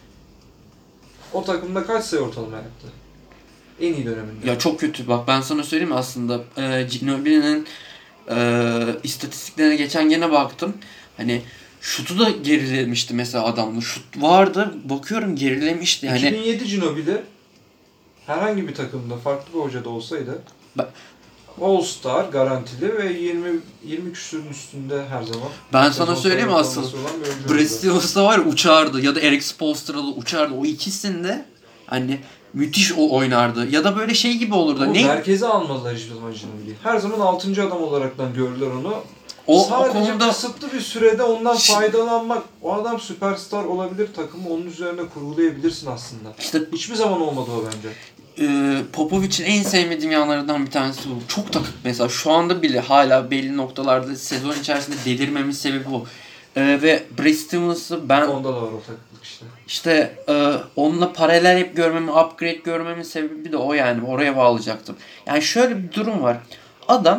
O takımda kaç sayı ortalama yaptı? En iyi döneminde. Ya çok kötü. Bak ben sana söyleyeyim mi aslında Ginobili'nin istatistiklerine geçen gene baktım. Hani şutu da gerilemişti mesela adamın. Şut vardı. Bakıyorum gerilemişti. Yani 2007 Ginobili herhangi bir takımda farklı bir hoca da olsaydı Ben- All-Star garantili ve 20 küsürün üstünde her zaman. ben sana söyleyeyim mi asıl Brad Brad Stevens da var ya uçardı ya da Eric Spoelstra'da uçardı. O ikisinde hani müthiş oynardı. Ya da böyle şey gibi olurdu. Ne? Merkeze almadılar hiçbir zaman Ginobili'yi. Her zaman 6. adam olaraktan gördüler onu. O Sadece konuda kısıtlı bir sürede ondan faydalanmak. O adam süperstar olabilir, takımı onun üzerine kurgulayabilirsin aslında. işte Hiçbir zaman olmadı o bence. Popovic'in en sevmediğim yanlarından bir tanesi bu. Çok takık mesela. Şu anda bile hala belli noktalarda sezon içerisinde delirmemin sebebi bu. Ve Brad Stevens'ı ben Onda da var o takıklık işte. işte onunla paralel hep görmemin, upgrade görmemin sebebi de o yani. Oraya bağlayacaktım. Yani şöyle bir durum var. Adam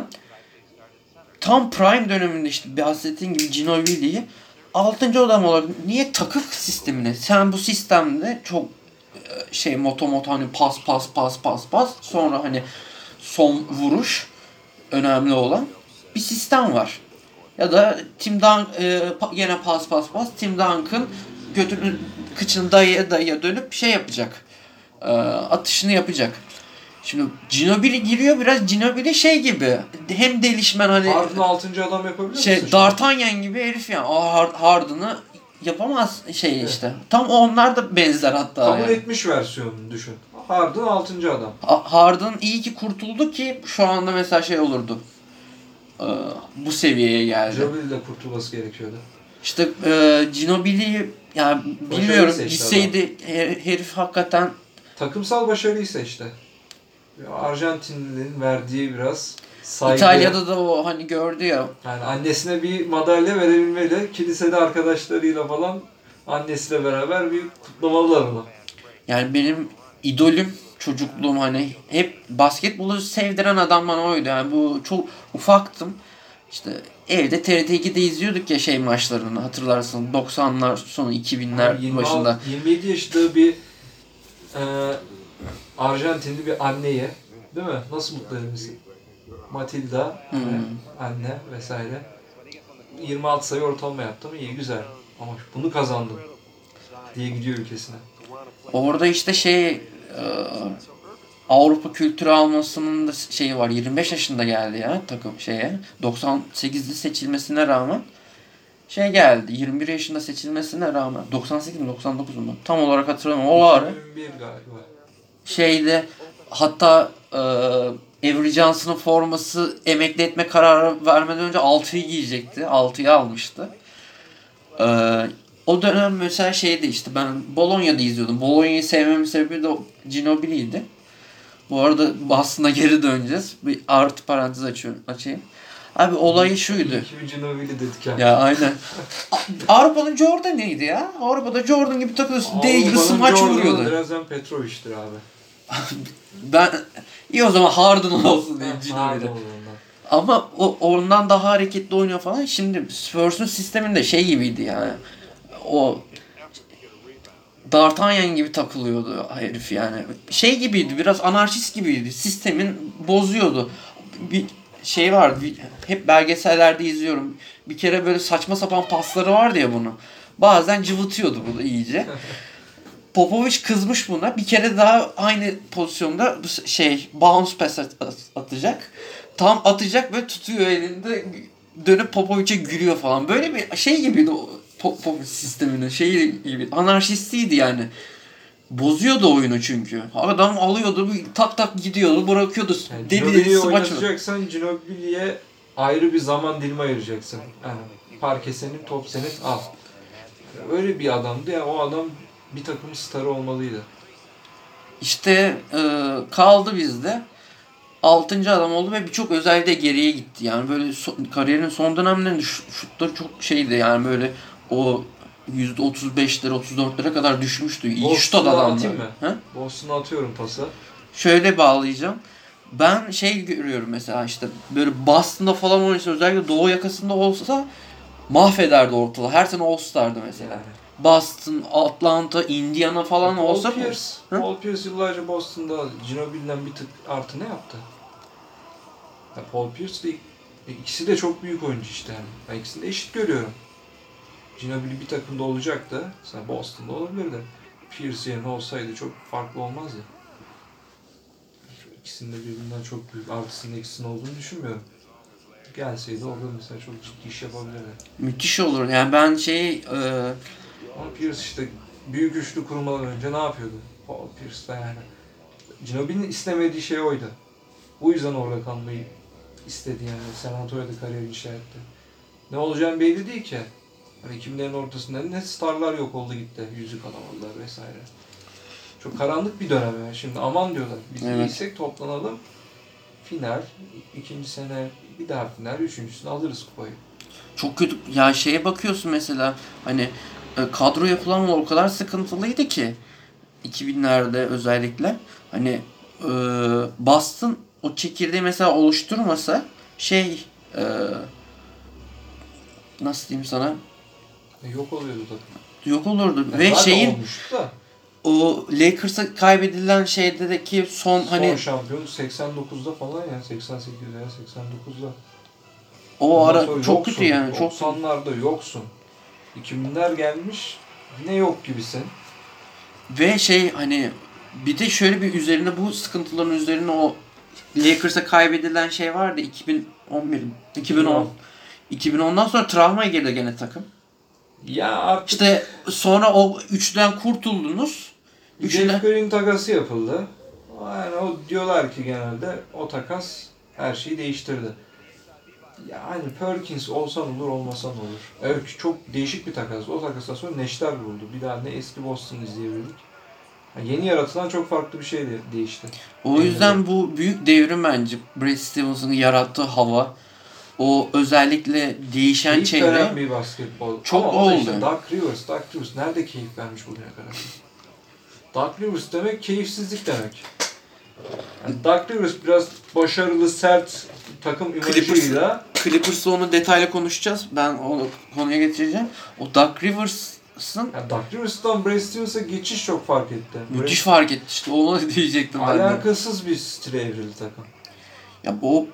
tam prime döneminde işte bahsettiğin gibi Ginobili'yi 6. adam olarak niye takık sistemine? Sen bu sistemde çok moto hani pas sonra hani son vuruş önemli olan bir sistem var. Ya da yine pas Tim Duncan götünün kıçını dayaya dönüp yapacak. Atışını yapacak. Şimdi Ginobili giriyor biraz Ginobili gibi hem delişmen hani Harden 6. adam yapabilir misin? D'Artagnan gibi herif yani. O Harden'ı yapamaz Evet. işte. Tam onlar da benzer hatta. Kabul yani. etmiş versiyonunu düşün. Harden 6. adam. Harden iyi ki kurtuldu ki şu anda mesela olurdu. Bu seviyeye geldi. Ginobili de kurtulması gerekiyordu. İşte Ginobili yani bilmiyorum gitseydi herif hakikaten takımsal başarıyı seçti. Arjantinlilerin verdiği biraz saygı. İtalya'da da o hani gördü ya. Yani annesine bir madalya verebilmeli. Kilisede arkadaşlarıyla falan annesiyle beraber bir kutlamalılar onu. Yani benim idolüm çocukluğum hani hep basketbolu sevdiren adam bana oydu. Yani bu çok ufaktım. İşte evde TRT2'de izliyorduk ya maçlarını hatırlarsın 90'lar sonu 2000'ler başında. 27 yaşında bir Arjantinli bir anneye değil mi? Nasıl mutlu edilmişsin? Matilda anne vesaire 26 sayı ortalama yaptı mı iyi güzel ama bunu kazandım diye gidiyor ülkesine. Orada işte Avrupa kültürü almasının da var 25 yaşında geldi ya takım 98'li seçilmesine rağmen geldi 21 yaşında seçilmesine rağmen 98 mi 99 mu tam olarak hatırlamıyorum o ara 21 galiba. Hatta Avery Johnson'ın forması emekli etme kararı vermeden önce 6'yı giyecekti. 6'yı almıştı. O dönem mesela işte ben Bologna'da izliyordum. Bologna'yı sevmemin sebebi de Ginobili'ydi. Bu arada Boston'a geri döneceğiz. Bir artı parantez açayım. Abi olayı şuydu. İyi Ginobili dedik yani. Ya aynen. Avrupa'nın Jordan neydi ya? Avrupa'da Jordan gibi takılıyorsun. Değil smaç vuruyordu. Drazen Petrovic'tir abi. Ben iyi o zaman Harden olsun diyeyim Ginobili'de. Ama ondan daha hareketli oynuyor falan. Şimdi Spurs'un sisteminde gibiydi yani. O D'Artagnan gibi takılıyordu herif yani. Gibiydi biraz anarşist gibiydi. Sistemin bozuyordu. Bir vardı. Hep belgesellerde izliyorum. Bir kere böyle saçma sapan pasları vardı ya bunu. Bazen cıvıtıyordu bunu iyice. Popovic kızmış buna. Bir kere daha aynı pozisyonda bounce pass atacak. Tam atacak ve tutuyor elinde dönüp Popovic'e gülüyor falan. Böyle bir gibiydi o Popovic sisteminin gibi. Anarşistiydi yani. Bozuyordu oyunu çünkü. Adam alıyordu, bir tak tak gidiyordu, bırakıyordu. Yani Deli Ginobili'yi smaç. oynatacaksan Ginobili'ye ayrı bir zaman dilimi ayıracaksın. Yani parke senin, top senin, al. Öyle bir adamdı ya, o adam bir takım starı olmalıydı. İşte kaldı bizde. 6. adam oldu ve birçok özellikle geriye gitti. Yani böyle kariyerin son dönemlerinde şutları çok şeydi yani böyle o %35'lere 34'lere kadar düşmüştü. İyi şut Boston'da adamdı. atayım mı? Ha? Boston'a atıyorum pası. Şöyle bağlayacağım. Ben şey görüyorum mesela işte böyle Boston'da falan oynasa özellikle Doğu yakasında olsa mahvederdi ortalığı. Her sene All-Star'dı mesela. Yani. Boston, Atlanta, Indiana falan Paul olsa Pierce, Hı? Paul Pierce yıllarca Boston'da Ginobili'den bir tık artı ne yaptı? Ya Paul Pierce de ikisi de çok büyük oyuncu işte yani. Ben ikisini de eşit görüyorum. Ginobili bir takımda olacaktı. Sen Boston'da olabilirdi. Pierce yerine olsaydı çok farklı olmazdı. İkisinin de birbirinden çok büyük artısının eksisinin olduğunu düşünmüyorum. Gelseydi orada mesela çok ciddi iş yapabilirdi. müthiş olur. Yani ben Ama Pierce işte büyük üçlü kurmadan önce ne yapıyordu? Paul Pierce de yani. Ginobili'nin istemediği şey oydu. Bu yüzden orada kalmayı istedi yani. San Antonio'da kariyer inşa etti. Ne olacağını belli değil ki. Hani 2000'lerin ortasında ne starlar yok oldu gitti. Yüzük alamadılar vesaire. Çok karanlık bir dönem yani. Şimdi aman diyorlar. Biz Evet. iyiysek toplanalım. Final, ikinci sene bir daha final, üçüncüsünü alırız kupayı. çok kötü ya şeye bakıyorsun mesela hani kadro yapılanma o kadar sıkıntılıydı ki 2000'lerde özellikle hani e, Boston o çekirdeği mesela oluşturmasa şey e, nasıl diyeyim sana Yok oluyordu tabii. yok olurdu Yani ve zaten şeyin olmuştu da. o Lakers'a kaybedilen şeydeki son hani Son şampiyon 89'da falan yani 88 veya 89'da. o Ondan ara sonra çok yoksun. kötü yani çok 90'larda yoksun. 2000'ler gelmiş yine yok gibisin. ve şey hani bir de şöyle bir üzerine bu sıkıntıların üzerine o Lakers'a kaybedilen şey vardı 2011 2010 2010'dan sonra travmaya girdi gene takım. Ya artık İşte sonra o üçten kurtuldunuz. Jeff Curry'nin takası yapıldı. Yani o diyorlar ki genelde o takas her şeyi değiştirdi. Yani Perkins olsan olur olmasan olur. Evet çok değişik bir takas. O takastan sonra neşter vuruldu. Bir daha ne eski Boston izleyebildik. Yani yeni yaratılan çok farklı bir şey de değişti. O yüzden bu büyük devrim bence. Brad Stevens'ın yarattığı hava. O özellikle değişen Keyif çevre. veren bir basketbol. Çok ama o da oldu. işte Doug Rivers nerede keyif vermiş bugüne kadar? Doug Rivers demek keyifsizlik demek. Yani Doug Rivers biraz başarılı, sert takım imajıyla Clippers'la onu detaylı konuşacağız. Ben onu konuya getireceğim. O Doug Rivers'ın yani Doug Rivers'tan Brad Stevens'a geçiş çok fark etti. müthiş fark etti işte. Onu diyecektim ben de. Alakasız bir stile evrildi takım. Ya bu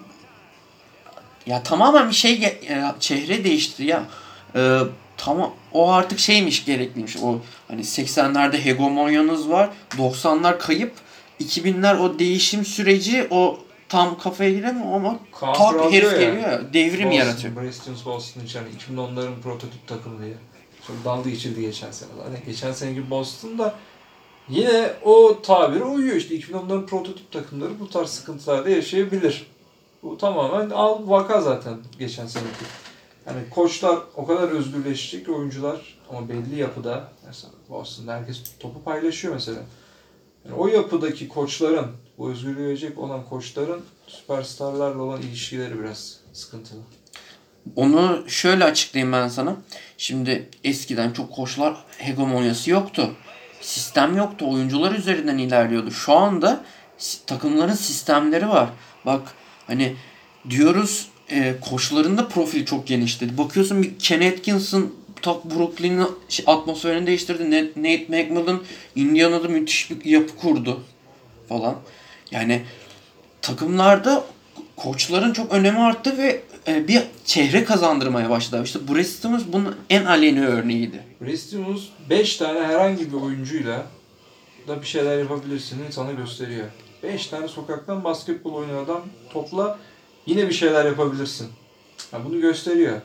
ya tamamen bir şey çehre değişti ya. Tamam o artık şeymiş gerekliymiş. O hani 80'lerde hegemonyanız var. 90'lar kayıp. 2000'ler o değişim süreci o tam kafaya giremiyor ama tak herif geliyor ya. Devrim Boston, yaratıyor. Brad Stevens Boston için 2010'ların prototip takımı diye. Çok dalga geçildi geçen sene. Hani geçen seneki Boston'da yine o tabire uyuyor. İşte 2010'ların prototip takımları bu tarz sıkıntılarda yaşayabilir. Bu tamamen al vaka zaten geçen seneki. Yani koçlar o kadar özgürleşecek ki oyuncular ama belli yapıda mesela Boston'da herkes topu paylaşıyor mesela. Yani o yapıdaki koçların, bu özgürlüğü verecek olan koçların süperstarlarla olan ilişkileri biraz sıkıntılı. Onu şöyle açıklayayım ben sana. Şimdi eskiden çok koçlar hegemonyası yoktu. Sistem yoktu. Oyuncular üzerinden ilerliyordu. Şu anda takımların sistemleri var. Bak hani diyoruz koçların da profili çok genişledi. Bakıyorsun bir Ken Atkinson Brooklyn'in atmosferini değiştirdi. Nate McMillan Indiana'da müthiş bir yapı kurdu falan. Yani takımlarda koçların çok önemi arttı ve bir çehre kazandırmaya başladı. İşte Brad Stevens bunun en aleni örneğiydi. Brad Stevens 5 tane herhangi bir oyuncuyla da bir şeyler yapabilirsini sana gösteriyor. 5 tane sokaktan basketbol oynayan adam topla yine bir şeyler yapabilirsin. Yani bunu gösteriyor.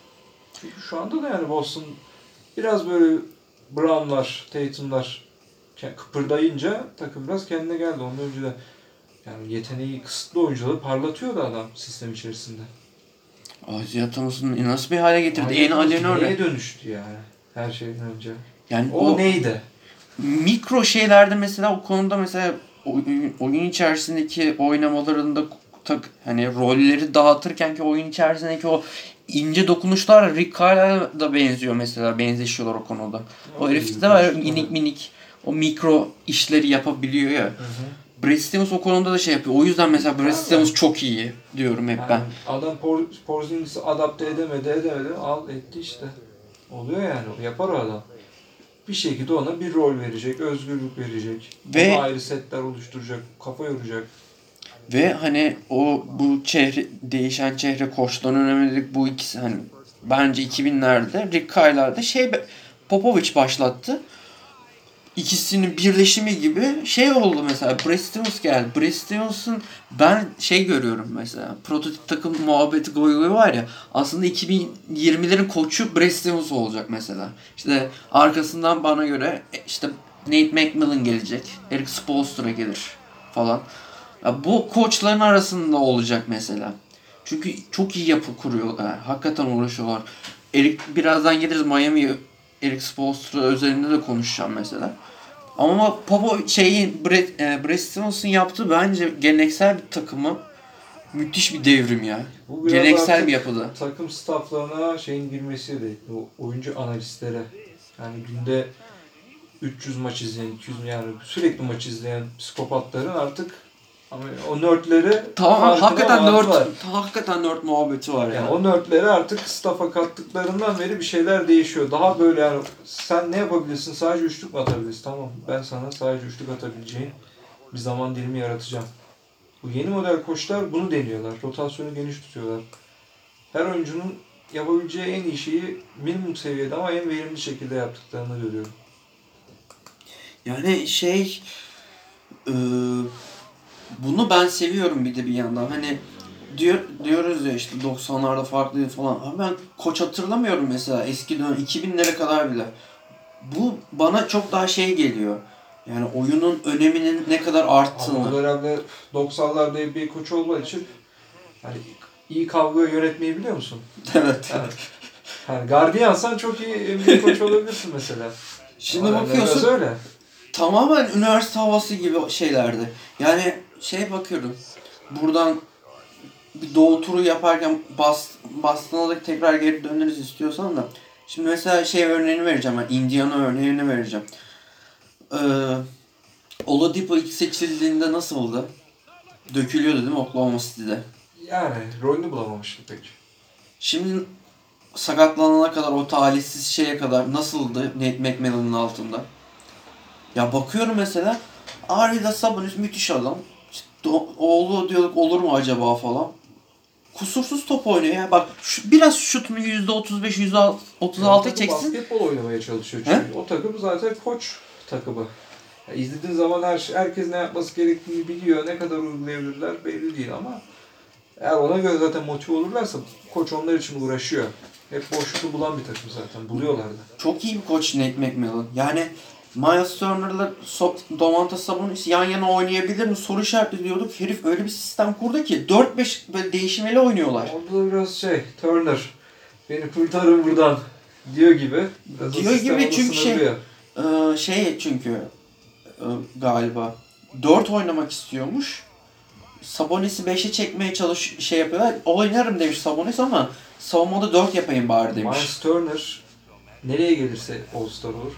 Çünkü şu anda da yani Boston biraz böyle Brown'lar, Tatum'lar kıpırdayınca takım biraz kendine geldi. Ondan önce de yani yeteneği kısıtlı oyuncuları parlatıyordu adam sistem içerisinde. Isaiah Thomas'ın nasıl bir hale getirdi? En aleni öyle. Neye dönüştü yani her şeyden önce? Yani o neydi? Mikro şeylerde mesela o konuda mesela oyun içerisindeki oynamalarında hani rolleri dağıtırken ki oyun içerisindeki o ince dokunuşlar Rick Carlisle'a da benziyor mesela. Benzeşiyorlar o konuda. O herifte de var minik o mikro işleri yapabiliyor ya. Brad Stevens o konuda da şey yapıyor. O yüzden mesela Brad Stevens çok iyi diyorum hep ben. Adam Porzingis'i adapte edemedi. Al etti işte. Oluyor yani. Yapar o adam. Bir şekilde ona bir rol verecek, özgürlük verecek. Ve ona ayrı setler oluşturacak, kafa yoracak. Ve hani bu değişen çehre koçların önemli dedik, bu ikisi hani bence 2000'lerde Rick Carlisle'da Popovich başlattı. İkisinin birleşimi gibi şey oldu mesela. Brad Stevens geldi. Brad Stevens'ın ben görüyorum mesela. Prototip takım muhabbeti goyu var ya. Aslında 2020'lerin koçu Brad Stevens olacak mesela. İşte arkasından bana göre işte Nate McMillan gelecek. Eric Spoelstra gelir falan. Ya bu koçların arasında olacak mesela. Çünkü çok iyi yapı kuruyorlar. Yani hakikaten uğraşıyorlar. Birazdan geliriz Miami Eric Spoelstra üzerinde de konuşacağım mesela. Ama Brad Stevens'ın yaptığı bence geleneksel bir takımı müthiş bir devrim ya. Geleneksel bir yapıda. Takım stafflarına girmesiydi. O oyuncu analistlere. Yani günde 300 maç izleyen, 200 yani sürekli maç izleyen psikopatların artık ama o nerdleri hakikaten nerd muhabbeti var yani. O nerdleri artık staff'a kattıklarından beri bir şeyler değişiyor. Daha böyle yani sen ne yapabilirsin? Sadece üçlük mü atabilirsin? Tamam. Ben sana sadece üçlük atabileceğin bir zaman dilimi yaratacağım. Bu yeni model koçlar bunu deniyorlar. Rotasyonu geniş tutuyorlar. Her oyuncunun yapabileceği en iyi şeyi minimum seviyede ama en verimli şekilde yaptıklarını görüyorum. Yani bunu ben seviyorum bir de bir yandan. Hani diyoruz ya işte 90'larda farklıydı falan. Abi ben koç hatırlamıyorum mesela eski dönem 2000'lere kadar bile. Bu bana çok daha geliyor. Yani oyunun öneminin ne kadar arttığını. Ama o dönemde 90'larda bir koç olmak için hani iyi kavga yönetmeyi biliyor musun? Evet. Yani gardiyansan çok iyi NBA koç olabilirsin mesela. Şimdi bakıyorsun öyle. Tamamen üniversite havası gibi şeylerdi. Yani bakıyorum. Buradan bir doğu turu yaparken Boston'a da tekrar geri döneriz istiyorsan da. Şimdi mesela örneğini vereceğim ben. Indiana örneğini vereceğim. Oladipo ilk seçildiğinde nasıldı? Dökülüyordu değil mi Oklahoma City'de? Yani rolünü bulamamıştı pek. Şimdi sakatlanana kadar o talihsiz kadar nasıldı Nate McMillan'ın altında? Ya bakıyorum mesela Arvidas Sabonis müthiş adam. İşte oğlu diyorduk olur mu acaba falan. Kusursuz top oynuyor ya. Bak biraz şutunu %35, %36 çeksin. Basketbol oynamaya çalışıyor çünkü. O takım zaten koç takımı. Yani izlediğin zaman herkes ne yapması gerektiğini biliyor. Ne kadar uygulayabilirler belli değil ama eğer ona göre zaten motive olurlarsa koç onlar için uğraşıyor. Hep boşluğu bulan bir takım zaten. Buluyorlar da. Çok iyi bir koç Nate McMillan. Yani Miles Turner'la Domantas Sabonis yan yana oynayabilir mi? Soru işaretli diyorduk. Herif öyle bir sistem kurdu ki 4-5 böyle değişmeli oynuyorlar. Orada da biraz Turner beni kurtarın buradan diyor gibi. Diyor gibi çünkü çünkü galiba 4 oynamak istiyormuş. Sabonis'i 5'e çekmeye yapıyorlar. Oynarım demiş Sabonis ama savunmada 4 yapayım bari demiş. Miles Turner nereye gelirse All-Star olur.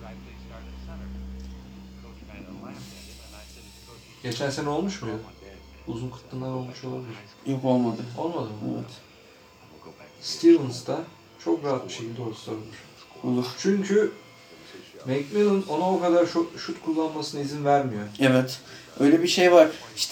Geçen sene olmuş muydu? Uzun kıtlıklar olmuş olabilir. Yok olmadı. Olmadı mı? Evet. Stevens da çok rahat bir şekilde All-Star olur. Çünkü McMillan ona o kadar şut kullanmasına izin vermiyor. Evet. Öyle bir şey var. İşte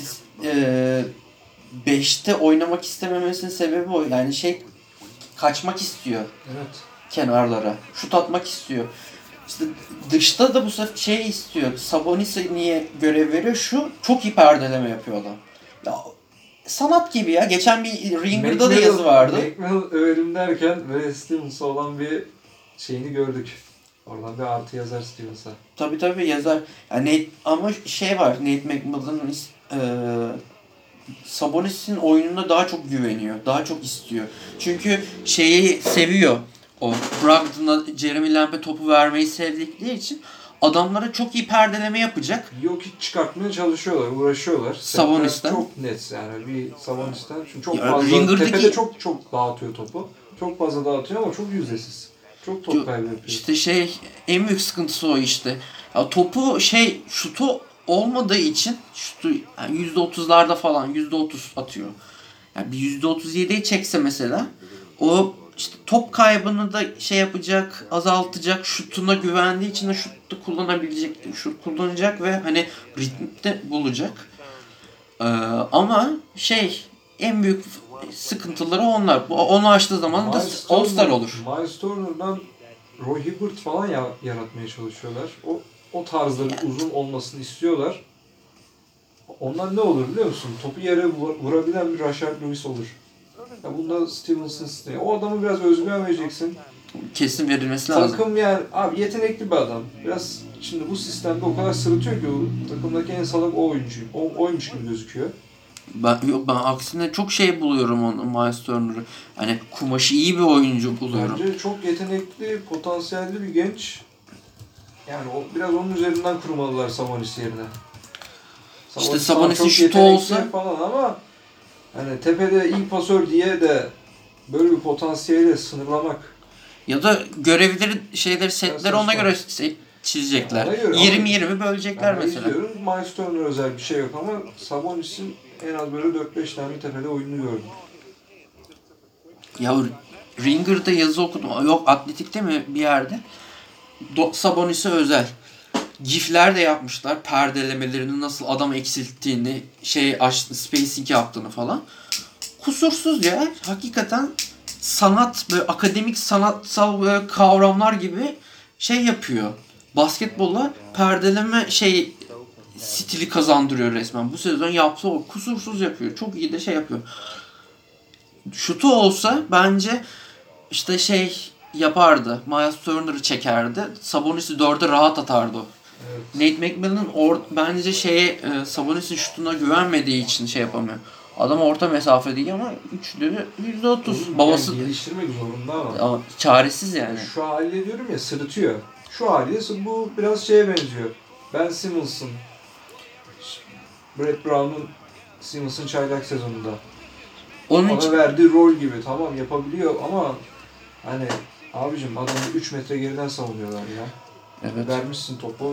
5'te oynamak istememesinin sebebi o. Yani kaçmak istiyor. Evet. Kenarlara. Şut atmak istiyor. İşte dışta da bu sefer istiyor. Sabonis'e niye görev veriyor? Çok iyi perdeleme yapıyor adam. Ya sanat gibi ya. Geçen bir Ringer'da da yazı vardı. McMillan överim derken ve Stevens'a olan bir şeyini gördük. Oradan bir artı yazar Stevens'a. Tabii yazar. Yani ama şey var. Nate McMillan'ın Sabonis'in oyununa daha çok güveniyor. Daha çok istiyor. Çünkü şeyi seviyor. O Brogdon'a, Jeremy Lamb'e topu vermeyi sevdikleri için adamlara çok iyi perdeleme yapacak. Yok hiç çıkartmaya çalışıyorlar, uğraşıyorlar. Sabonis'ten. Çok net yani bir Sabonis'ten. Çünkü çok Ya, fazla Ringer'daki... tepede çok dağıtıyor topu. Çok fazla dağıtıyor ama çok yüzdesiz. Çok top kaybı yapıyor. İşte en büyük sıkıntısı o işte. Ya topu şutu olmadığı için şutu yani %30'larda falan %30 atıyor. Yani bir %37'ye çekse mesela o işte top kaybını da yapacak, azaltacak, şutuna güvendiği için de şutu kullanabilecek, şut kullanacak ve hani ritmde bulacak. Ama en büyük sıkıntıları onlar. Onu açtığı zaman da All-Star olur. Miles Turner'dan Roy Hibbert falan yaratmaya çalışıyorlar. O tarzda uzun olmasını istiyorlar. Ondan ne olur biliyor musun? Topu yere vurabilen bir Rashard Lewis olur. Ya bunda Stevenson istiyor. O adamı biraz özgüven vereceksin. Kesin verilmesi lazım. Takım yani abi yetenekli bir adam. Biraz şimdi bu sistemde o kadar sırıtıyor ki o takımdaki en salak o oyuncu. Oymuş gibi gözüküyor. Ben aksine çok buluyorum onu Miles Turner'ı. Hani kumaşı iyi bir oyuncu buluyorum. Bence çok yetenekli, potansiyelli bir genç. Yani biraz onun üzerinden kurmalılar Sabonis yerine. İşte Sabonis'in şutu olsa falan ama hani tepede iyi pasör diye de böyle bir potansiyeli sınırlamak. Ya da görevleri setleri ona göre çizecekler. 20-20 bölecekler mesela. İzliyorum. Miles Turner özel bir şey yok ama Sabonis'in en az böyle 4-5 tane tepede oyununu gördüm. Ya Ringer'da yazı okudum. Yok Atletik'te mi bir yerde? Sabonis'e özel. GIF'ler de yapmışlar. Perdelemelerini nasıl adam eksilttiğini, spacing yaptığını falan. Kusursuz ya. Hakikaten sanat, böyle akademik sanatsal böyle kavramlar gibi yapıyor. Basketbolla perdeleme stili kazandırıyor resmen. Bu sezon yaptığı o kusursuz yapıyor. Çok iyi de yapıyor. Şutu olsa bence işte yapardı. Miles Turner'ı çekerdi. Sabonis'i 4'e rahat atardı o. Evet. Nate McMillan bence Sabonis'in şutuna güvenmediği için yapamıyor. Adam orta mesafe değil ama üçlü %30. Babası yani geliştirmek zorunda ama. Çaresiz yani. Şu haliyle diyorum ya sırıtıyor. Şu haliyle bu biraz benziyor. Ben Simmons'ın Brett Brown'un Simmons'ın çaylak sezonunda. Ona verdiği rol gibi tamam yapabiliyor ama hani abicim adamı 3 metre geriden savunuyorlar ya. Evet. Vermişsin topu.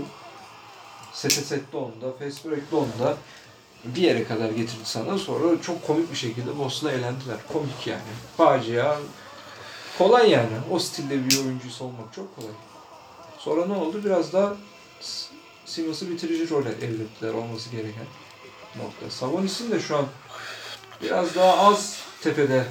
Sette onda, fast break'te onda bir yere kadar getirdi sana. Sonra çok komik bir şekilde Boston'a elendiler. Komik yani. Facia. Kolay yani. O stilde bir oyuncusu olmak çok kolay. Sonra ne oldu? Biraz daha Simmons'ı bitirici role evrildiler olması gereken nokta. Sabonis'in de şu an biraz daha az tepede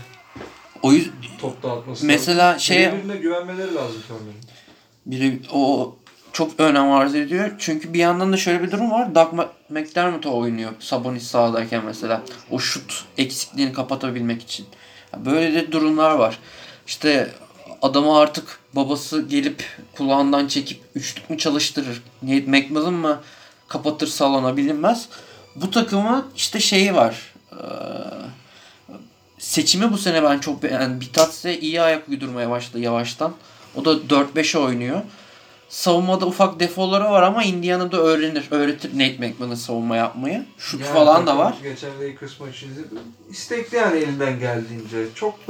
top dağıtması. Mesela birbirine güvenmeleri lazım Turner'ın. O çok önem arz ediyor. Çünkü bir yandan da şöyle bir durum var. Doug McDermott oynuyor Sabonis sahadayken mesela. O şut eksikliğini kapatabilmek için. Böyle de durumlar var. İşte adamı artık babası gelip kulağından çekip üçlük mü çalıştırır? Nate McMillan mı kapatır salona bilinmez. Bu takımın işte var. Seçimi bu sene ben çok beğendim. Bitadze iyi ayak uydurmaya başladı yavaştan. O da 4-5'e oynuyor. Savunmada ufak defoları var ama Indiana'da öğretir Nate McMillan savunma yapmayı. Şut falan da var. Geçen Lakers maçı izledim. İstekli yani elinden geldiğince.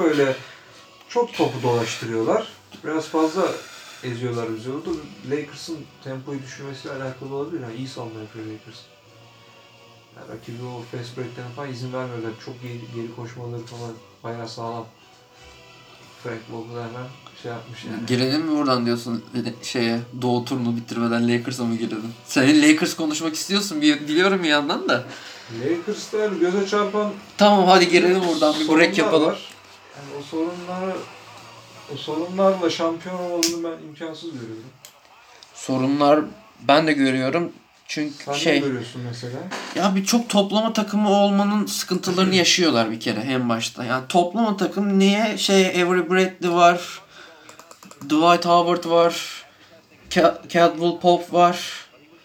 Çok topu dolaştırıyorlar. Biraz fazla eziyorlar bizi orada. Lakers'ın tempoyu düşürmesiyle alakalı olabilir. Yani iyi savunma yapıyor Lakers. Yani rakibi o fast break'ten falan izin vermiyorlar. Çok geri koşmaları falan bayağı sağlam. Frank Vogel hemen yapmış yani. Girelim mi buradan diyorsun Doğu turunu bitirmeden Lakers'a mı girelim? Sen Lakers konuşmak istiyorsun biliyorum bir yandan da. Lakers'ta göze çarpan tamam hadi girelim buradan bir break yapalım. Var. Yani o sorunlarla şampiyon olmanı ben imkansız görüyorum. Sorunlar ben de görüyorum. Çünkü Sen ne görüyorsun mesela? Ya çok toplama takımı olmanın sıkıntılarını yaşıyorlar bir kere en başta. Yani toplama takım niye Avery Bradley var, Dwight Howard var, Caldwell Pope var.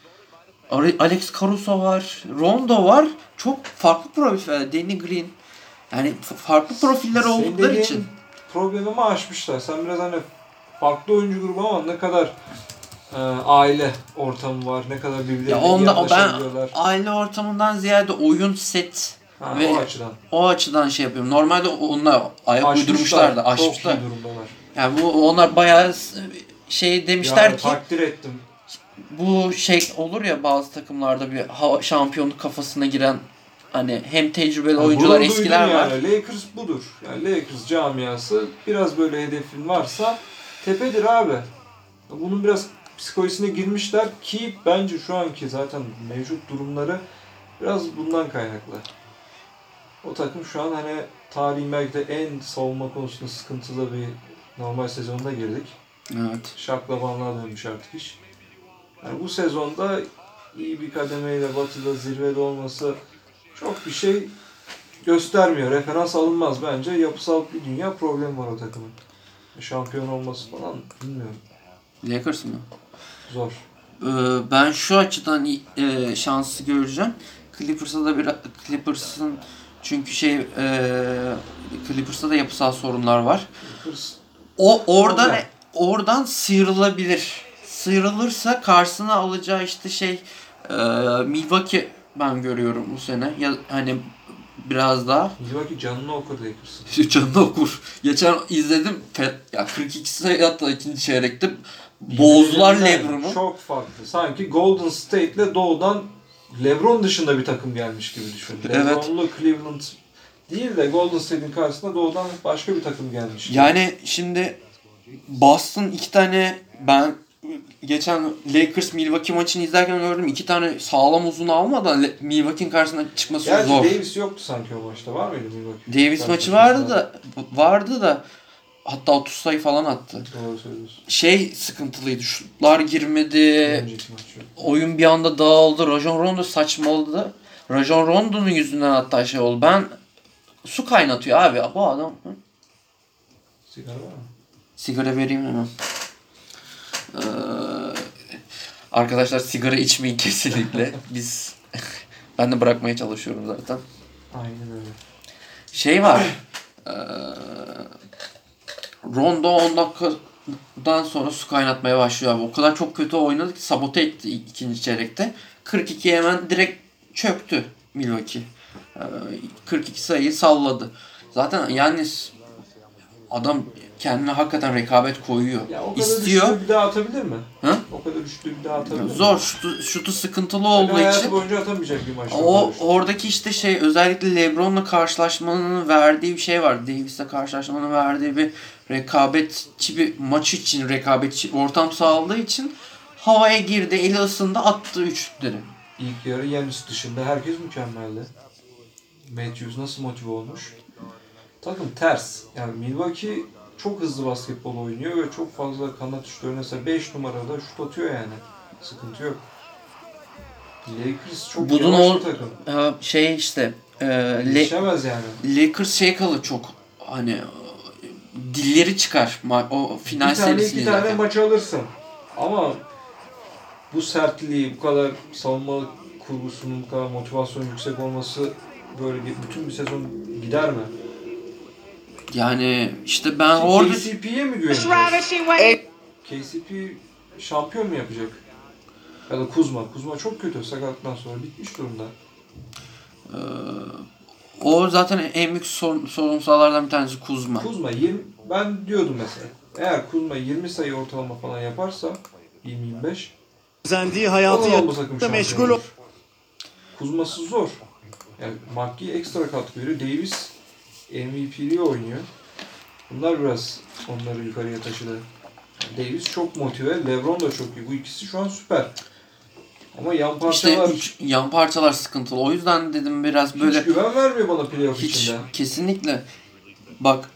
Alex Caruso var. Rondo var. Çok farklı profiller. Danny Green. Yani farklı profiller oldukları için. Problemimi aşmışlar. Sen biraz hani farklı oyuncu grubu ama ne kadar aile ortamı var, ne kadar birbirleriyle iyi anlaşabiliyorlar. Ben aile ortamından ziyade oyun set ve o açıdan şey yapıyorum. Normalde onlar ayak uydurmuşlar da aşmışlar. Çok iyi durumdalar. Yani onlar bayağı şey demişler ki takdir ettim. Bu şey olur ya bazı takımlarda bir şampiyonluk kafasına giren hani hem tecrübeli oyuncular eskiler var. Yani. Lakers budur. Yani Lakers camiası biraz böyle hedefin varsa tepedir abi. Bunun biraz psikolojisine girmişler ki bence şu anki zaten mevcut durumları biraz bundan kaynaklı. O takım şu an hani tarihin belki de en savunma konusunda sıkıntılı bir normal sezonda girdik. Evet. Şaklabanlığa dönmüş artık iş. Yani bu sezonda iyi bir kademeyle Batı'da zirvede olması çok bir şey göstermiyor. Referans alınmaz bence. Yapısal bir dünya problemi var o takımın. Şampiyon olması falan bilmiyorum. Lakers mı? Zor. Ben şu açıdan şansı göreceğim. Clippers'ın çünkü Clippers'ta da yapısal sorunlar var. O oradan sıyrılabilir. Sıyrılırsa karşısına alacağı işte Milwaukee ben görüyorum bu sene. Ya hani biraz daha. Milwaukee canını okur Lakers'ın. Canını okur. Geçen izledim. Ya 42 sayı attı ikinci çeyrekte. Bozdular LeBron'u. Çok farklı. Sanki Golden State'le doğudan LeBron dışında bir takım gelmiş gibi düşün. Evet. LeBron'lu Cleveland değil de Golden State'in karşısında doğudan başka bir takım gelmiş. Yani şimdi Boston 2 tane ben geçen Lakers Milwaukee maçını izlerken gördüm 2 tane sağlam uzun almadan Milwaukee'nin karşısına çıkması gerçi zor. Davis yoktu sanki o maçta. Var mıydı Milwaukee? Davis maçı vardı da hatta 30 sayı falan attı. Doğru söylüyorsun. Sıkıntılıydı. Şutlar girmedi. Oyun bir anda dağıldı. Rajon Rondo saçmaladı. Rajon Rondo'nun yüzünden hatta oldu. Ben su kaynatıyor abi. Bu adam. Sigara var mı? Sigara vereyim hemen. Arkadaşlar sigara içmeyin kesinlikle. Ben de bırakmaya çalışıyorum zaten. Aynen öyle. Var. Rondo 10 dakikadan sonra su kaynatmaya başlıyor abi. O kadar çok kötü oynadı ki sabote etti ikinci çeyrekte. 42 hemen direkt çöktü Milwaukee. 42 sayıyı salladı. Zaten yani adam kendine hakikaten rekabet koyuyor. Ya o kadar İstiyor. düştüğü bir daha atabilir mi? Hı? O kadar düştüğü bir daha atabilir mi? Zor. Şutu sıkıntılı olduğu için. Hayatı boyunca atamayacak bir maçta. Oradaki işte özellikle LeBron'la karşılaşmanın verdiği bir şey var. Davis'le karşılaşmanın verdiği bir rekabetçi bir maç için rekabetçi bir ortam sağladığı için havaya girdi, eli ısındı, attı üçlükleri. İlk yarı Giannis dışında herkes mükemmeldi. Matthews nasıl motive olmuş? Takım ters. Yani Milwaukee çok hızlı basketbol oynuyor ve çok fazla kanat şutları. Mesela 5 numarada şut atıyor yani. Sıkıntı yok. Lakers çok yavaş bir takım. Yetişemez yani. Lakers kalır çok hani dilleri çıkar o final serisini. 2 tane maç alırsın. Ama bu sertliği, bu kadar savunma kurgusunun, bu kadar motivasyonun yüksek olması böyle bütün bir sezon gider mi? Yani işte ben orada... KCP'ye mi güveniyorsun? KCP şampiyon mu yapacak? Ya da Kuzma. Kuzma çok kötü. Sakatlıktan sonra bitmiş durumda. O zaten en büyük sorunsallardan bir tanesi Kuzma. Ben diyordum mesela. Eğer Kuzma 20 sayı ortalama falan yaparsa 20-25 özendiği hayatı meşgul olur. Kuzması zor. Yani McGee ekstra katkı veriyor. Davis MVP'liği oynuyor. Bunlar biraz onları yukarıya taşıdı. Davis çok motive, LeBron da çok iyi. Bu ikisi şu an süper. Ama yan parçalar... yan parçalar sıkıntılı. O yüzden dedim biraz böyle... Hiç güven vermiyor bana playoff içinde. Kesinlikle. Bak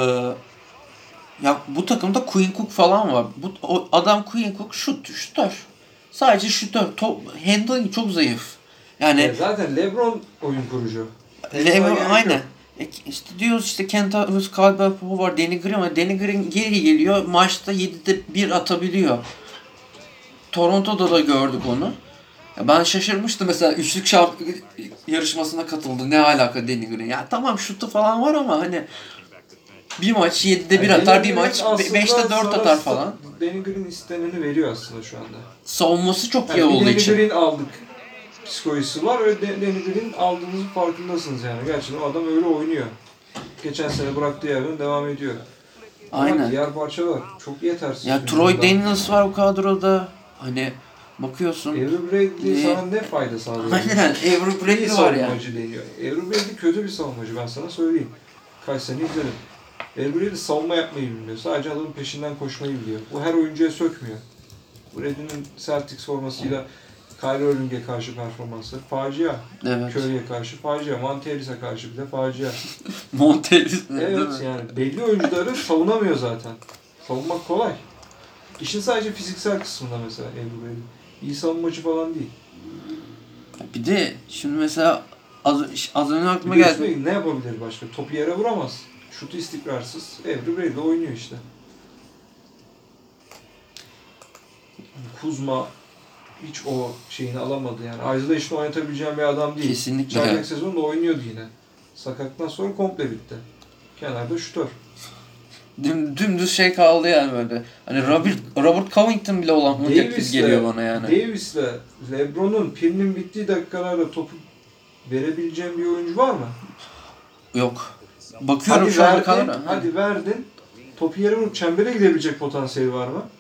ya bu takımda Quinn Cook falan var. O adam Quinn Cook şutör. Sadece şutör. Handling çok zayıf. Yani zaten LeBron oyun kurucu. LeBron aynen. İşte diyoruz işte Kentavious Caldwell-Pope var, Danny Green var. Danny Green geri geliyor. Maçta 7'de 1 atabiliyor. Toronto'da da gördük onu. Ya ben şaşırmıştım mesela üçlük yarışmasına katıldı. Ne alaka Danny Green? Ya tamam şutu falan var ama hani bir maç 7'de 1 atar, bir maç 5'te 4 atar falan. Danny Green isteneni veriyor aslında şu anda. Savunması çok iyi Yani olduğu Danny için. Green aldık psikolojisi var ve Danny Green aldığınızın farkındasınız yani. Gerçekten o adam öyle oynuyor. Geçen sene bıraktığı yerden devam ediyor. Aynen. Ama diğer parçalar çok yetersiz. Ya Troy Daniels var o kadroda. Hani bakıyorsun. Avery Bradley sana ne fayda sağlıyor? Aynen. Avery Bradley var ya. Savunmacı deniyor. Avery Bradley kötü bir savunmacı, ben sana söyleyeyim. Kaç sene izledim. Avery Bradley savunma yapmayı bilmiyor. Sadece adamın peşinden koşmayı biliyor. Bu her oyuncuya sökmüyor. Bradley'nin Celtics formasıyla Kyrie Irving'e karşı performansı facia. Evet. Curry'e karşı facia. Monteris'e karşı bile facia. Monteris. Evet yani belli oyuncuları savunamıyor zaten. Savunmak kolay. İşin sadece fiziksel kısmında mesela Avery Bradley. İyi savunmacı falan değil. Bir de şimdi mesela az önce aklıma Biliyorsun geldi. ne yapabilir başka? Topu yere vuramaz. Şutu istikrarsız. Avery Bradley oynuyor işte. Kuzma hiç o şeyini alamadı yani. Isolation oynatabileceğim bir adam değil. Kesinlikle. Çaylak sezonunda oynuyordu yine. Sakatlıktan sonra komple bitti. Kenarda şutör. Dümdüz şey kaldı yani böyle. Hani Robert Covington bile olan teklif geliyor bana yani. Davis'le LeBron'un pilinin bittiği dakikalarda topu verebileceğim bir oyuncu var mı? Yok. Bakıyorum Hadi şu an verdin, kadro. hadi verdin. Topu yere vurup çembere gidebilecek potansiyeli var mı?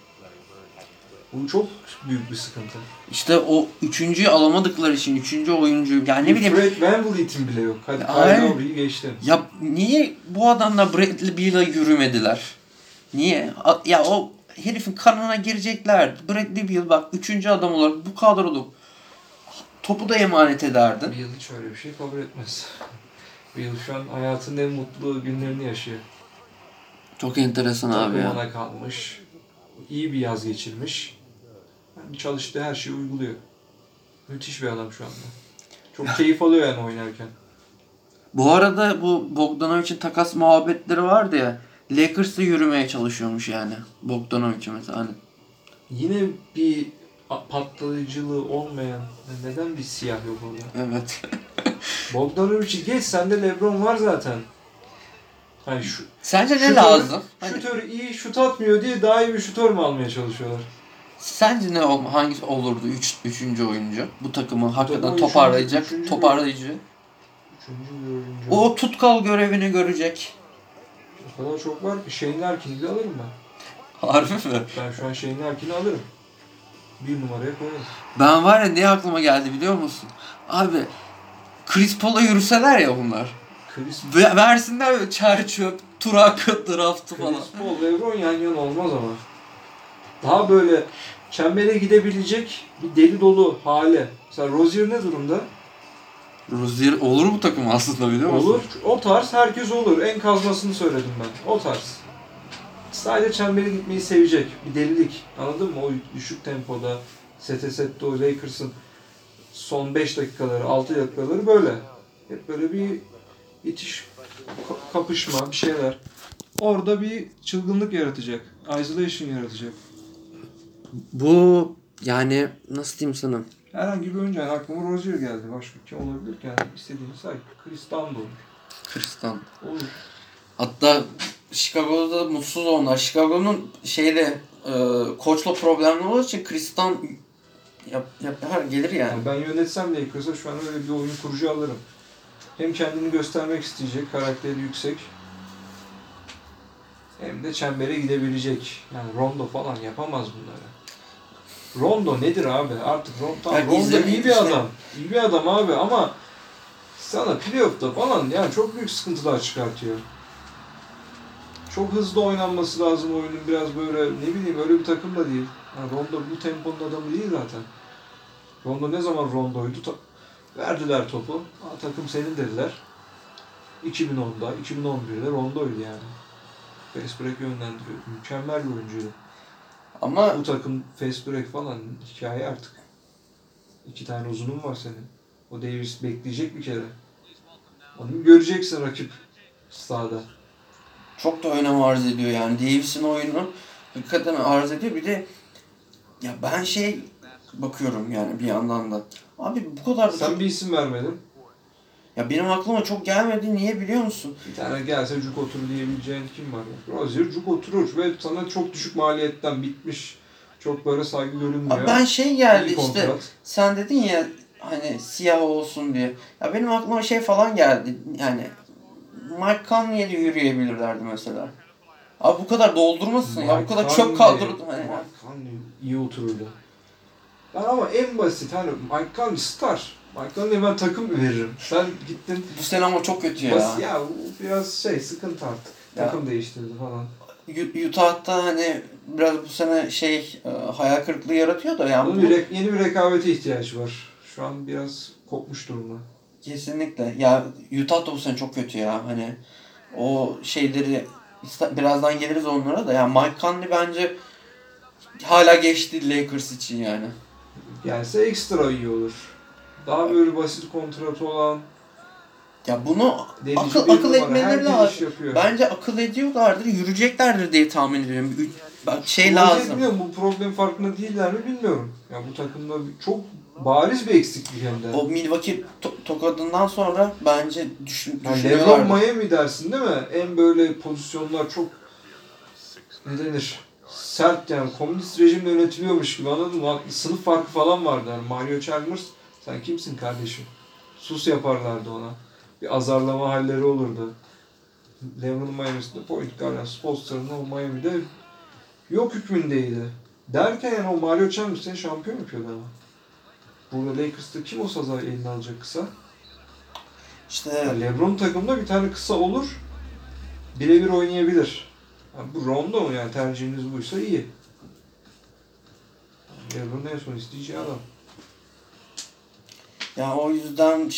Bu çok büyük bir sıkıntı. İşte o üçüncüyü alamadıkları için üçüncü oyuncu yani ne bileyim. Fred VanVleet'in bile yok. Hadi Aynen. Kyle Lowry'yi geçtim. Ya niye bu adamla Bradley Beal'a yürümediler? Niye? Ya o herifin kanına girecekler. Bradley Beal bak üçüncü adam olarak bu kadroda topu da emanet ederdin. Beal hiç öyle bir şey kabul etmez. Beal şu an hayatının en mutlu günlerini yaşıyor. Çok enteresan abi ya. Takımına kalmış. İyi bir yaz geçirmiş. Yani çalıştığı her şeyi uyguluyor. Müthiş bir adam şu anda. Çok keyif alıyor yani oynarken. Bu arada bu Bogdanovic'in takas muhabbetleri vardı ya. Lakers'ta yürümeye çalışıyormuş yani. Bogdanovic'i mesela hani. Yine bir patlayıcılığı olmayan, neden bir siyah yok orada? Evet. Bogdanovic'i geç, sende LeBron var zaten. Hani Sence ne lazım? Şutör iyi şut atmıyor diye daha iyi bir şutör mü almaya çalışıyorlar? Sence hangisi olurdu üçüncü oyuncu? Bu takımı hakikaten Üçüncü toparlayıcı. bir oyuncu. O tutkal görevini görecek. O kadar çok var ki Shane Larkin'i bile alırım ben. Harbi mi? Ben şu an Shane Larkin'i alırım. Bir numaraya koyarım. Ben var ya ne aklıma geldi biliyor musun? Abi Chris Paul'a yürüseler ya bunlar. Versinler böyle çer çöp, Turak draftı falan. Chris Paul, LeBron yan yana olmaz ama. Daha böyle çembere gidebilecek bir deli dolu hale. Mesela Rozier ne durumda? Rozier olur bu takım aslında biliyor musun? Olur. O tarz herkes olur. En kazmasını söyledim ben. O tarz. Sadece çembere gitmeyi sevecek. Bir delilik. Anladın mı? O düşük tempoda sette o Lakers'ın son 5 dakikaları, 6 dakikaları böyle. Hep böyle bir itiş, kapışma, bir şeyler. Orada bir çılgınlık yaratacak. Isolation yaratacak. Bu yani nasıl diyeyim sana? Herhangi bir oyuncu, yani aklıma Rozier geldi. Başka kim olabilir ki? Yani istediğini say. Chris Dunn da olur. Christian. Olur. Hatta Chicago'da mutsuz onlar. Chicago'nun koçla problemli olduğu için Christian yapar gelir yani. Yani ben yönetsem Lakers'a şu an öyle bir oyun kurucu alırım. Hem kendini göstermek isteyecek, karakteri yüksek. Hem de çembere gidebilecek. Yani Rondo falan yapamaz bunları. Rondo nedir abi? Artık Rondo iyi bir adam. İyi bir adam abi ama sana playoff'ta falan yani çok büyük sıkıntılar çıkartıyor. Çok hızlı oynanması lazım oyunun, biraz böyle ne bileyim öyle bir takım da değil. Yani Rondo bu temponun adamı değil zaten. Rondo ne zaman Rondo'ydu? Verdiler topu. Takım senin dediler. 2010'da, 2011'de Rondo'ydu yani. Fast break yönlendiriyor. Mükemmel bir oyuncuydu. Ama Bu takım fast break falan hikaye artık. 2 tane uzunum var senin. O Davis bekleyecek bir kere. Onu göreceksin rakip sahada. çok da önem arz ediyor yani. Davis'in oyunu hakikaten arz ediyor. Bir de Ya ben bakıyorum yani bir yandan da. Abi bu kadar da Sen çok... bir isim vermedin. Ya benim aklıma çok gelmedi. Niye biliyor musun? Bir tane gelse cuk otur diyebileceğin kim var? Rozier cuk oturur ve sana çok düşük maliyetten bitmiş. Çok böyle saygı görünmüyor. Abi ben geldi İyi işte. kontrat. Sen dedin ya hani siyah olsun diye. Ya benim aklıma falan geldi. Yani Mike Conley'e de yürüyebilirlerdi mesela. Abi bu kadar doldurmasın ya. Bu kadar çöp kaldırdı. Hani. Mike Conley iyi otururdu. Ben ama en basit hani Mike Conley star. Mike Conley'e ben takım veririm. Sen gittin. Bu sene ama çok kötü ya. Basit, ya bu biraz sıkıntı artık. Ya. Takım değiştirdi falan. Utah'ta hani biraz bu sene hayal kırıklığı yaratıyor da yani Onun yeni bir rekabete ihtiyacı var. Şu an biraz kopmuş durumda. kesinlikle. Ya Utah da bu sene çok kötü ya. Hani o birazdan geliriz onlara da. Yani Mike Conley bence hala geçti Lakers için yani. Gelse ekstra iyi olur. Daha böyle basit kontratı olan, Ya bunu delici akıl bir numara, etmeleri herkes iş lazım. yapıyor. Bence akıl ediyorlardır, yürüyeceklerdir diye tahmin ediyorum. Bak Proje lazım. etmiyorum, bu problem farkında değiller mi bilmiyorum. Ya bu takımda çok bariz bir eksiklik hem de. O Milwaukee tokadından sonra bence Yani düşünüyorlardır. LeBron Miami dersin değil mi? En böyle pozisyonlar çok ne denir? Sert yani komünist rejimle yönetiliyormuş gibi, anladın mı? Sınıf farkı falan vardı. Yani Mario Chalmers sen kimsin kardeşim? Sus yaparlardı ona. Bir azarlama halleri olurdu. LeBron'un Miami'sinde point guard, yani Spoelstra'nın o Miami'de yok hükmündeydi. Derken yani o Mario Chalmers seni şampiyon yapıyordu ama. Burada Lakers'ta kim olsa zaten elini alacak kısa. İşte Yani LeBron takımda bir tane kısa olur, birebir oynayabilir. Yani bu Rondo mu yani, tercihiniz buysa iyi. LeBron'un en son isteyeceği adam. ya o yüzden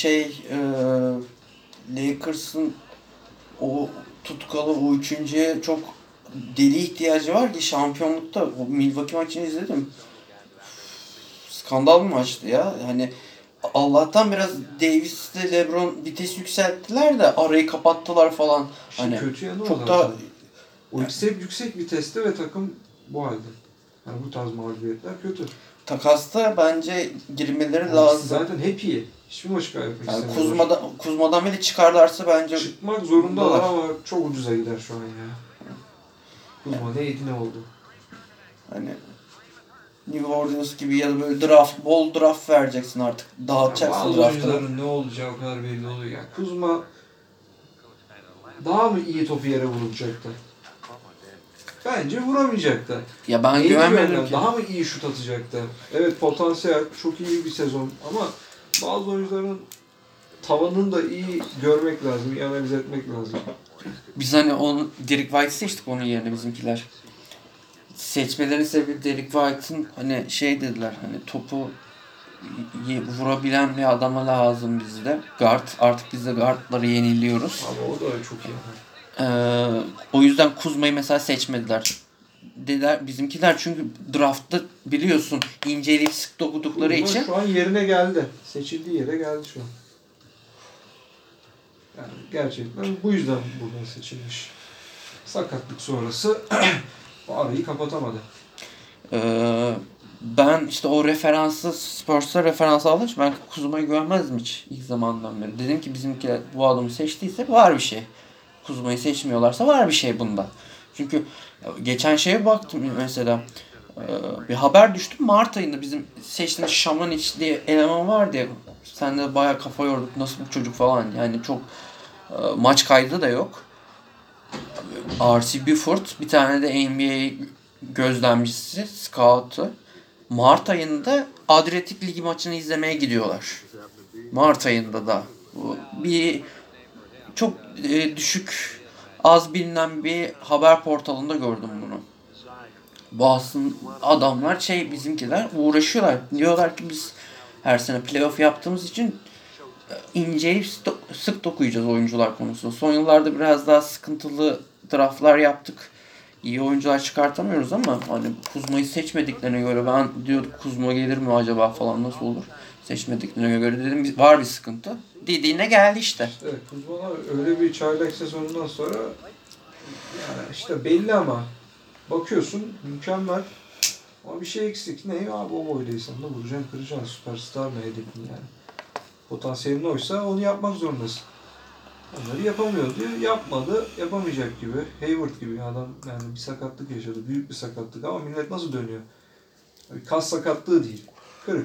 Lakers'ın o tutkalı o üçüncüye çok deli ihtiyacı var ki şampiyonlukta. O Milwaukee maçını izledim. Skandal bir maçtı ya. Hani Allah'tan biraz Davis'le LeBron vites yükselttiler de arayı kapattılar falan. Hani Kötü yanı o çok zaten. da O ikisi hep yüksek viteste ve takım bu halde. Yani bu tarz mağlubiyetler kötü. takasta bence girmeleri Yani lazım. zaten hep iyi. Hiçbir maçı kaybetmek Yani istemiyorlar. Kuzma'dan bile çıkarlarsa bence Çıkmak zorundalar ama çok ucuza gider şu an ya. Kuzma neydi ne oldu? hani New Orleans gibi ya da böyle bol draft vereceksin artık. Dağıtacaksın Bazı draftı. oyuncuların ne olacağı o kadar belli oluyor. Yani Kuzma daha mı iyi topu yere vuracaktı? Bence vuramayacaktı. Ya ben Neydi güvenmedim yönden? ki. Daha mı iyi şut atacaktı? Evet, potansiyel, çok iyi bir sezon ama bazı oyuncuların tavanını da iyi görmek lazım, iyi analiz etmek lazım. Biz hani Derek White seçtik onun yerine bizimkiler. Seçmelerin sebebi Derek White'ın hani dediler hani topu vurabilen bir adama lazım bizde. Guard. Artık biz de guardları yeniliyoruz. Ama o da çok iyi. O yüzden Kuzma'yı mesela seçmediler. Dediler bizimkiler çünkü draftta biliyorsun inceleyip sık dokudukları Kuzma için. şu an yerine geldi. Seçildiği yere geldi şu an. Yani gerçekten bu yüzden buradan seçilmiş. Sakatlık sonrası o arayı kapatamadı. Ben işte o Spurs'a referans aldım. Ben Kuzma'ya güvenmezdim hiç ilk zamandan beri. Dedim ki bizimkiler bu adamı seçtiyse var bir şey. Kuzma'yı seçmiyorlarsa var bir şey bunda. Çünkü geçen şeye baktım mesela. Bir haber düştü. Mart ayında bizim seçtiğimiz Şamanic diye eleman var diye. Sen de bayağı kafa yorduk. Nasıl bu çocuk falan. Yani çok maç kaydı da yok. R.C. Buford bir tane de NBA gözlemcisi, scout'u. Mart ayında Adriyatik Ligi maçını izlemeye gidiyorlar. Mart ayında da. Bu bir çok düşük, az bilinen bir haber portalında gördüm bunu. Bu aslında adamlar bizimkiler uğraşıyorlar. Diyorlar ki biz her sene playoff yaptığımız için inceleyip sık dokuyacağız oyuncular konusunda. Son yıllarda biraz daha sıkıntılı draftlar yaptık. İyi oyuncular çıkartamıyoruz ama hani Kuzma'yı seçmediklerine göre ben diyordum Kuzma gelir mi acaba falan nasıl olur? Seçmediklerine göre dedim var bir sıkıntı. Dediğine geldi işte. Evet, Kuzma'lar öyle bir çaylak sezonundan sonra yani işte belli ama bakıyorsun mükemmel. Ama bir şey eksik. Ne abi, o boydaysan da vuracaksın, kıracaksın. Süperstar mı hedefin yani? Potansiyelin oysa onu yapmak zorundasın. Onları yapamıyor diyor. Yapmadı. Yapamayacak gibi. Hayward gibi adam yani bir sakatlık yaşadı. Büyük bir sakatlık ama millet nasıl dönüyor? Kas sakatlığı değil. Kırık.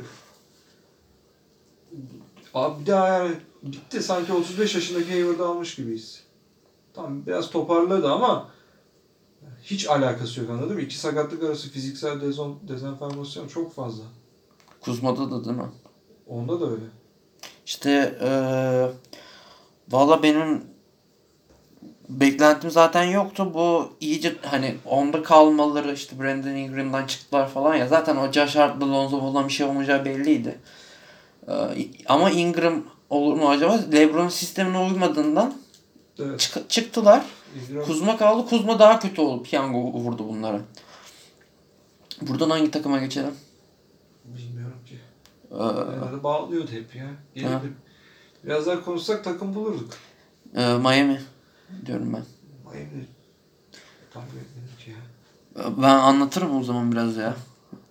Abi bir daha yani bitti. Sanki 35 yaşındaki Hayward'ı almış gibiyiz. Tamam biraz toparladı ama hiç alakası yok, anladın mı? İki sakatlık arası fiziksel dezenformasyon çok fazla. Kuzma'da da değil mi? Onda da öyle. İşte valla benim beklentim zaten yoktu. Bu iyice hani onda kalmaları, işte Brandon Ingram'dan çıktılar falan ya. Zaten o Josh Hart'la Lonzo Ball'dan bir şey olmayacağı belliydi. Ama Ingram olur mu acaba? LeBron sistemine uymadığından Evet. çıktılar. Ingram... Kuzma kaldı. Kuzma daha kötü oldu. Piyango vurdu bunlara. Buradan hangi takıma geçelim? Bilmiyorum ki. Ee, Bağlıyordu hep ya. Gelip biraz daha konuşsak takım bulurduk. Miami diyorum ben. Miami takip etmedik ya. Ben anlatırım o zaman biraz ya.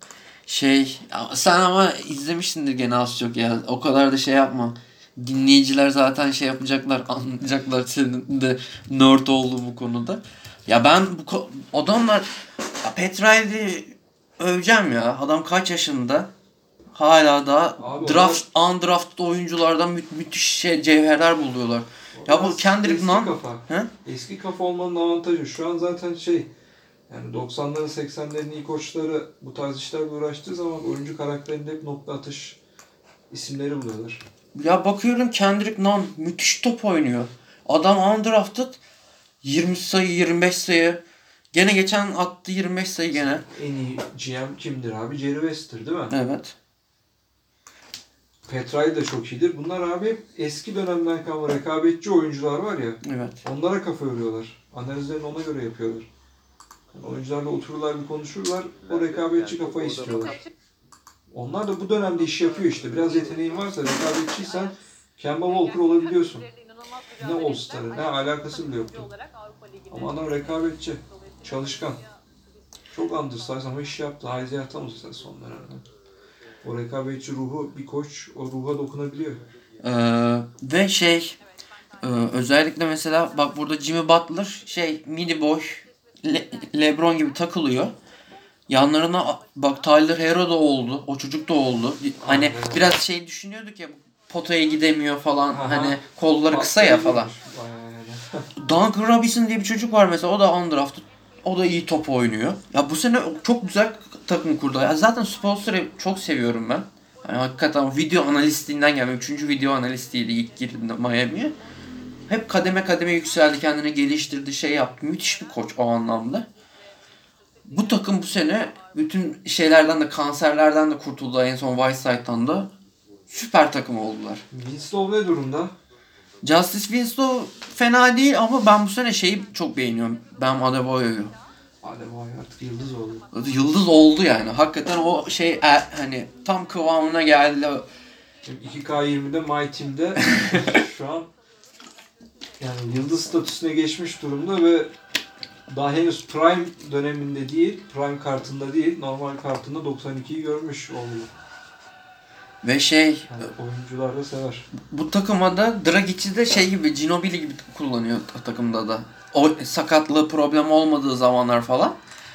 Sen ama izlemişsindir gene az çok ya. O kadar da şey yapma. Dinleyiciler zaten şey yapacaklar, anlayacaklar senin de nerd olduğu bu konuda. Ya ben adamlar Pat Riley'i öveceğim ya. Adam kaç yaşında? Hala da Abi undrafted oyunculardan müthiş cevherler buluyorlar. Ya bu Kendrick Nunn. Eski kafa olmanın avantajı. Şu an zaten yani 90'ların 80'lerin iyi koçları bu tarz işlerle uğraştığı zaman oyuncu karakterinde hep nokta atış isimleri buluyorlar. Ya bakıyorum Kendrick Nunn müthiş top oynuyor. Adam undrafted 20 sayı 25 sayı. Gene geçen attı 25 sayı gene. En iyi GM kimdir abi? Jerry West'tir değil mi? Evet. Pat Riley de çok iyidir. Bunlar abi hep eski dönemden kalma rekabetçi oyuncular var ya. Evet. Onlara kafa yoruyorlar. Analizlerini ona göre yapıyorlar. Yani oyuncularla otururlar, bir konuşurlar. O rekabetçi kafayı istiyorlar. Onlar da bu dönemde iş yapıyor işte. Biraz yeteneğin varsa, rekabetçiysen Kemba Walker olabiliyorsun. Ne All-Star'ı, ne alakası bile yoktu. Ama adam rekabetçi, çalışkan. Çok undersize ama iş yaptı. Isaiah Thomas son dönemde. O rekabetçi ruhu, bir koç o ruha dokunabiliyor. Ve özellikle mesela bak burada Jimmy Butler mini boy LeBron gibi takılıyor. Yanlarına bak Tyler Hero da oldu. O çocuk da oldu. Hani aynen. Biraz düşünüyorduk ya potaya gidemiyor falan. Aha. Hani kolları kısa ya falan. Duncan Robinson diye bir çocuk var mesela. O da undrafted. O da iyi top oynuyor. Ya bu sene çok güzel takım kurdu. Ya zaten Spoelstra'yı çok seviyorum ben. Yani hakikaten video analistliğinden gelme. 3. video analistiydi ilk girdiğinde Miami'ye. Hep kademe kademe yükseldi. Kendini geliştirdi. Yaptı. Müthiş bir koç o anlamda. Bu takım bu sene bütün şeylerden de kanserlerden de kurtuldu. En son Whiteside'dan da süper takım oldular. Winslow ne durumda? Justice Winslow fena değil ama ben bu sene çok beğeniyorum. Ben Adebayo'yu. Adebayo artık yıldız oldu. Yıldız oldu yani. Hakikaten o hani tam kıvamına geldi. Şimdi 2K20'de My Team'de şu an yani yıldız statüsüne geçmiş durumda ve daha henüz Prime döneminde değil, Prime kartında değil, normal kartında 92'yi görmüş oldu. Ve yani oyuncular da sever. Bu takıma da Dragic'i de gibi Ginobili gibi kullanıyor takımda da. O sakatlığı problem olmadığı zamanlar falan.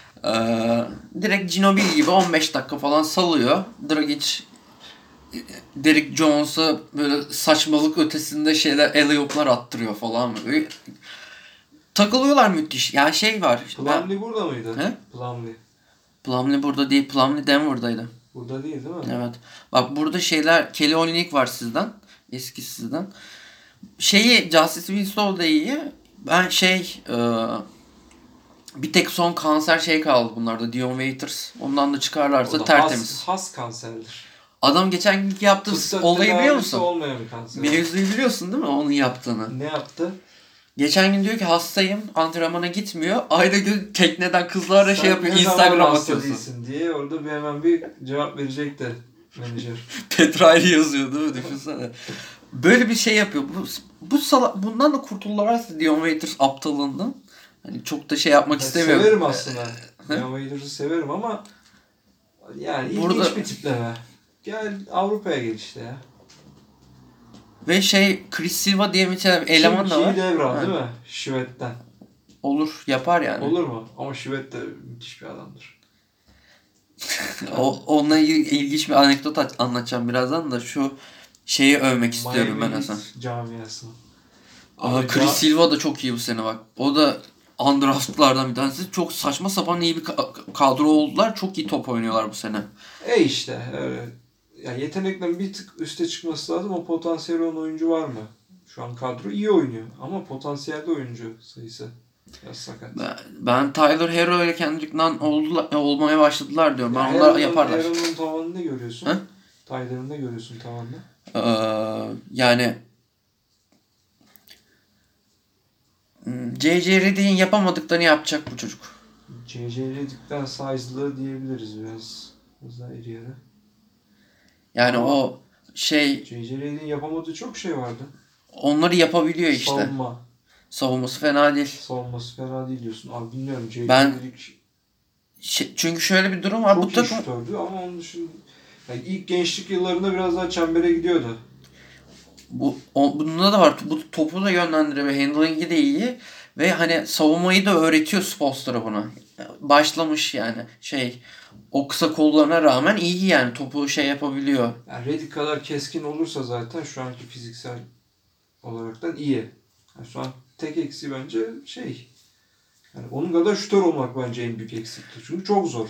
Direkt Ginobili gibi 15 dakika falan salıyor. Dragic Derrick Jones'a böyle saçmalık ötesinde alley-oop'lar attırıyor falan. Böyle takılıyorlar müthiş. Yani var. Plumlee burada mıydı? He? Plumlee burada değil. Plumlee Denver'daydı. Burada değil mi? Evet. Bak burada Kelly Olynyk var sizden. Eski sizden. Justice Winslow da iyi. Ben bir tek son kanser kaldı bunlarda. Dion Waiters. Ondan da çıkarlarsa tertemiz. Has kanserdir. Adam geçen gün yaptığı olayı biliyor musun? Olmayan bir kanser. Mevzuyu biliyorsun değil mi onun yaptığını? Ne yaptı? Geçen gün diyor ki hastayım, antrenmana gitmiyor. Aynı gün tekneden kızlarla yapıyor, Instagram atıyorsun. Diye orada hemen bir cevap verecek de menajer. Petrali yazıyor değil mi? Düşünsene. Böyle bir yapıyor. Bundan da kurtulurlarsa Dion Waiters aptalından. Hani çok da yapmak istemiyorum. Severim aslında. Dion Waiters'ı severim ama Yani ilginç Burada- bir tipleme. Gel Avrupa'ya gel işte ya. Ve Chris Silva diye bir eleman da var. Devran Ha. değil mi? Şivet'ten. Olur, yapar yani. Olur mu? Ama Şivet de müthiş bir adamdır. Onunla ilginç bir anekdot anlatacağım birazdan da şu şeyi övmek istiyorum ben Hasan. Camiasını. Chris Silva da çok iyi bu sene bak. O da undraftlardan bir tanesi. Çok saçma sapan iyi bir kadro oldular. Çok iyi top oynuyorlar bu sene. İşte öyle. Yani yeteneklerin bir tık üste çıkması lazım. O potansiyeli olan oyuncu var mı? Şu an kadro iyi oynuyor. Ama potansiyelde oyuncu sayısı biraz sakat. Ben Tyler Hero ile Kendrick Nunn olmaya başladılar diyorum. Ben onlar yaparlar. Hero'nun tavanını ne görüyorsun? Ha? Tyler'ın ne görüyorsun tavanını? Yani J.J. Redick'in yapamadıklarını yapacak bu çocuk. J.J. Redick'ten size'lı diyebiliriz biraz. Biraz daha iri yarı. Yani Ama o J.J. Redick'in yapamadığı çok şey vardı. onları yapabiliyor işte. Savunması fena değil. Savunması fena değil diyorsun. Abi bilmiyorum. J.J. Ben- Redick Çünkü şöyle bir durum var. çok Bu iyi takım şutördü ama onun dışında yani ilk gençlik yıllarında biraz daha çembere gidiyordu. bunda da var. Bu topu da yönlendiriyor ve handling'i de iyi. Ve hani savunmayı da öğretiyor Spoelstra buna. Başlamış yani. O kısa kollarına rağmen iyi yani. Topu yapabiliyor. Yani Redick kadar keskin olursa zaten şu anki fiziksel olaraktan iyi. Yani şu an tek eksiği bence yani onun kadar şutör olmak bence en büyük eksikliği. Çünkü çok zor.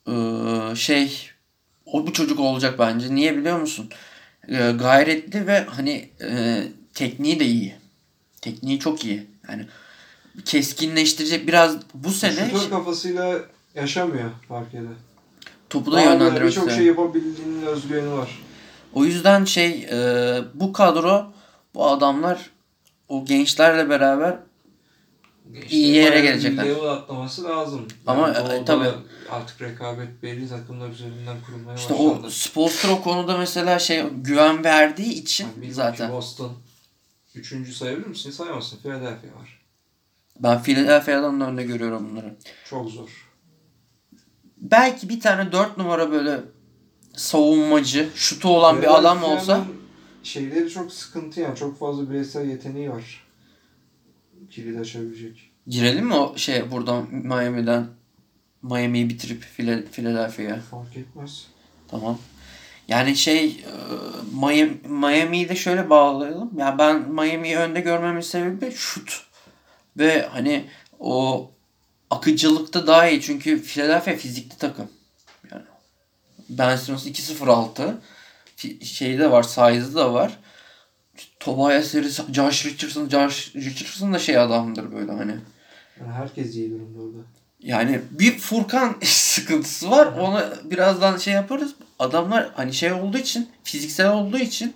Bu çocuk olacak bence. Niye biliyor musun? Gayretli ve hani tekniği de iyi. Tekniği çok iyi. Yani keskinleştirecek biraz bu sene Şutör kafasıyla yaşamıyor fark eder. topu da Daha böyle yönlendirmek birçok istiyor. şey yapabildiğinin özgüveni var. O yüzden bu kadro, bu adamlar o gençlerle beraber İyi yere Bayağı bir gelecekler. level atlaması lazım. Ama, Doğu'da tabii. artık rekabet belli takımlar üzerinden kurulmaya işte başlandı. o Spoelstra o konuda mesela güven verdiği için Yani bilmiyorum zaten. ki Boston 3. sayabilir misin? Sayamazsın. Philadelphia var. Ben Philadelphia'dan da önde görüyorum bunları. Çok zor. Belki bir tane 4 numara böyle savunmacı, şutu olan bir adam olsa Philadelphia'nın şeyleri çok sıkıntı yani. Çok fazla bireysel yeteneği var. Kilit açabilecek. girelim mi buradan Miami'yi bitirip Philadelphia'ya? Fark etmez. Tamam. Yani Miami'yi de şöyle bağlayalım. Ya ben Miami'yi önde görmemin sebebi şut. Ve hani o akıcılıkta daha iyi. Çünkü Philadelphia fizikli takım. Yani Ben Simmons 2.06. De var, size'ı da var. Tobias Harris, Josh Richardson da adamdır böyle hani. Yani herkes iyi durumda orada. Yani bir Furkan sıkıntısı var. Onu birazdan yaparız. Adamlar hani olduğu için, fiziksel olduğu için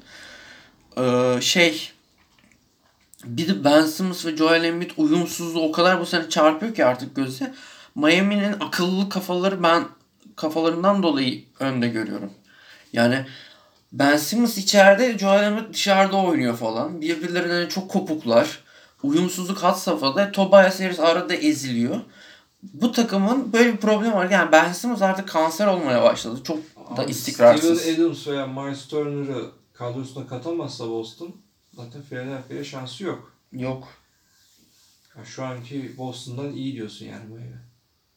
bir de Ben Simmons ve Joel Embiid uyumsuzluğu o kadar bu sene çarpıyor ki artık göze. Miami'nin akıllı kafalarından dolayı önde görüyorum. Yani Ben Simmons içeride, Joel Embiid dışarıda oynuyor falan. Birbirlerinden çok kopuklar. Uyumsuzluk had safhada. Tobias Harris arada eziliyor. Bu takımın böyle bir problemi var. Yani Ben Simmons artık kanser olmaya başladı. Çok da istikrarsız. Steven Adams veya Miles Turner'ı kadrosuna katamazsa Boston zaten Philadelphia'ya şansı yok. Yok. Yani şu anki Boston'dan iyi diyorsun yani bu eve.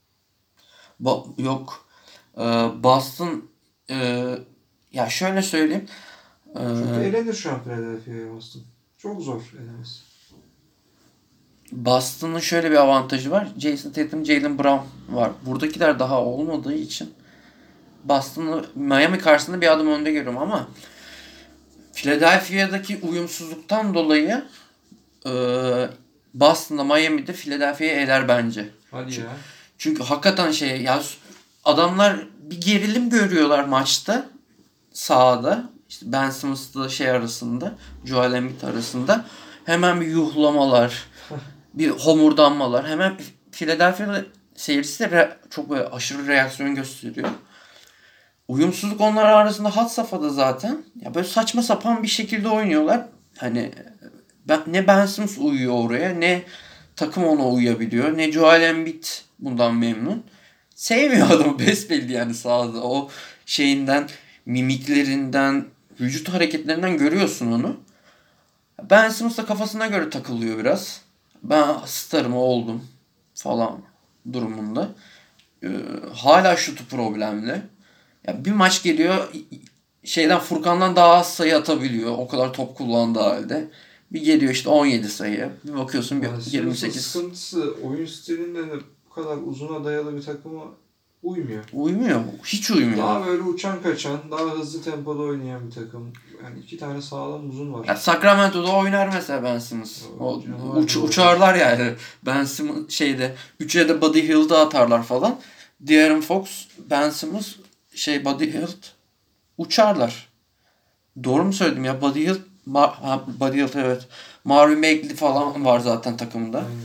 Yok. Boston ya şöyle söyleyeyim. Çünkü elenir şu an Philadelphia'ya Boston. Çok zor elemesi. Boston'ın şöyle bir avantajı var. Jason Tatum, Jaylen Brown var. Buradakiler daha olmadığı için Boston'ı Miami karşısında bir adım önde görüyorum ama Philadelphia'daki uyumsuzluktan dolayı Boston'da Miami'de Philadelphia'yı eler bence. Hadi ya. Çünkü hakikaten adamlar bir gerilim görüyorlar maçta sahada. İşte Ben Simmons'la arasında, Joel Embiid arasında hemen bir yuhlamalar, bir homurdanmalar. Hemen Philadelphia seyircisi de çok böyle aşırı reaksiyon gösteriyor. Uyumsuzluk onlar arasında had safhada zaten. Ya böyle saçma sapan bir şekilde oynuyorlar. Hani ne Ben Simmons uyuyor oraya, ne takım ona uyabiliyor, ne Joel Embiid bundan memnun. sevmiyor adamı besbelli yani sahada. O şeyinden, mimiklerinden, vücut hareketlerinden görüyorsun onu. Ben Simmons da kafasına göre takılıyor biraz. Ben starım oldum falan durumunda. Hala şutu problemli. Ya bir maç geliyor şeyden Furkan'dan daha az sayı atabiliyor. O kadar top kullandığı halde. Bir geliyor işte 17 sayı. Bir bakıyorsun bir Yani 28. sıkıntısı oyun stilinde de bu kadar uzuna dayalı bir takıma uymuyor. Uymuyor. Hiç uymuyor. Daha böyle uçan kaçan, daha hızlı tempoda oynayan bir takım. Yani 2 tane sağlam uzun var. Ya Sacramento'da oynar mesela Ben Simmons. O Canavar uçarlar yani. Ben Simmons şeyde 3'e de Buddy Hield'ı atarlar falan. De'Aaron Fox, Ben Simmons, Buddy Hield uçarlar. Doğru mu söyledim ya? Buddy Hield, Buddy Hield evet. Marvin Bagley falan var zaten takımda. Aynen.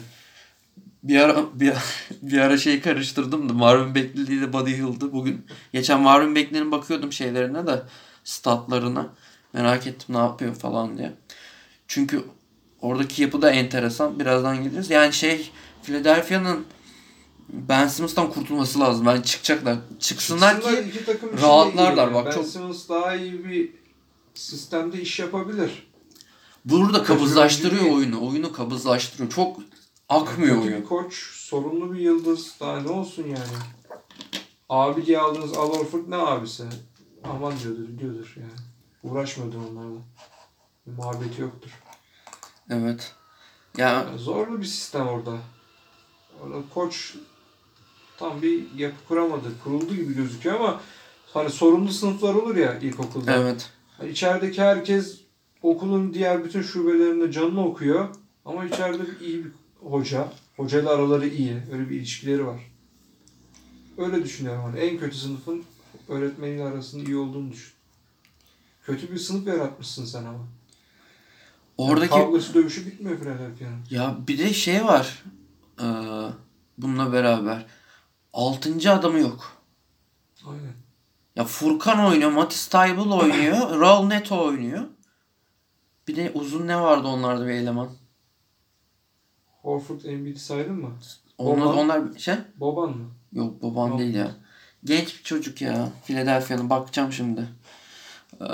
Bir ara şeyi karıştırdım da Marvin Bagley ile Buddy Hield'ı bugün. Geçen Marvin Bagley'nin bakıyordum şeylerine de statlarına. Merak ettim ne yapıyor falan diye. Çünkü oradaki yapı da enteresan. Birazdan gideriz. Yani Philadelphia'nın Ben Simmons'tan kurtulması lazım. Ben çıkacaklar. Çıksınlar ki iki takım için de rahatlarlar. iyi. Bak Ben çok Simmons daha iyi bir sistemde iş yapabilir. burada kabızlaştırıyor Kötü oyunu. Oyunu kabızlaştırıyor. Çok akmıyor Kötü oyun. bir koç, sorumlu bir yıldız. Daha ne olsun yani. Abi diye aldığınız Al Horford ne abisi? Aman diyordur yani. Uğraşmıyordur onlarla. Bir muhabbeti yoktur. Evet. Ya Yani zorlu bir sistem orada. Orada koç tam bir yapı kuramadı. Kuruldu gibi gözüküyor ama hani sorumlu sınıflar olur ya ilkokulda. evet. Hani içerideki herkes okulun diğer bütün şubelerinde canını okuyor. Ama içeride iyi bir hoca. Hocayla araları iyi. Öyle bir ilişkileri var. Öyle düşünüyorum. Hani en kötü sınıfın öğretmeniyle arasının iyi olduğunu düşün. Kötü bir sınıf yaratmışsın sen ama. Oradaki Yani kavgası dövüşü bitmiyor Philadelphia'nın. ya bir de var. Ee, bununla beraber 6. adamı yok. Aynen. Ya Furkan oynuyor, Matisse Thybulle oynuyor, Raul Neto oynuyor. Bir de uzun ne vardı onlarda bir eleman. Horford Embiid'i saydın mı? Onlar Boban mı? yok Boban Yok. değil ya. Genç bir çocuk ya. Philadelphia'nın bakacağım şimdi. Ee,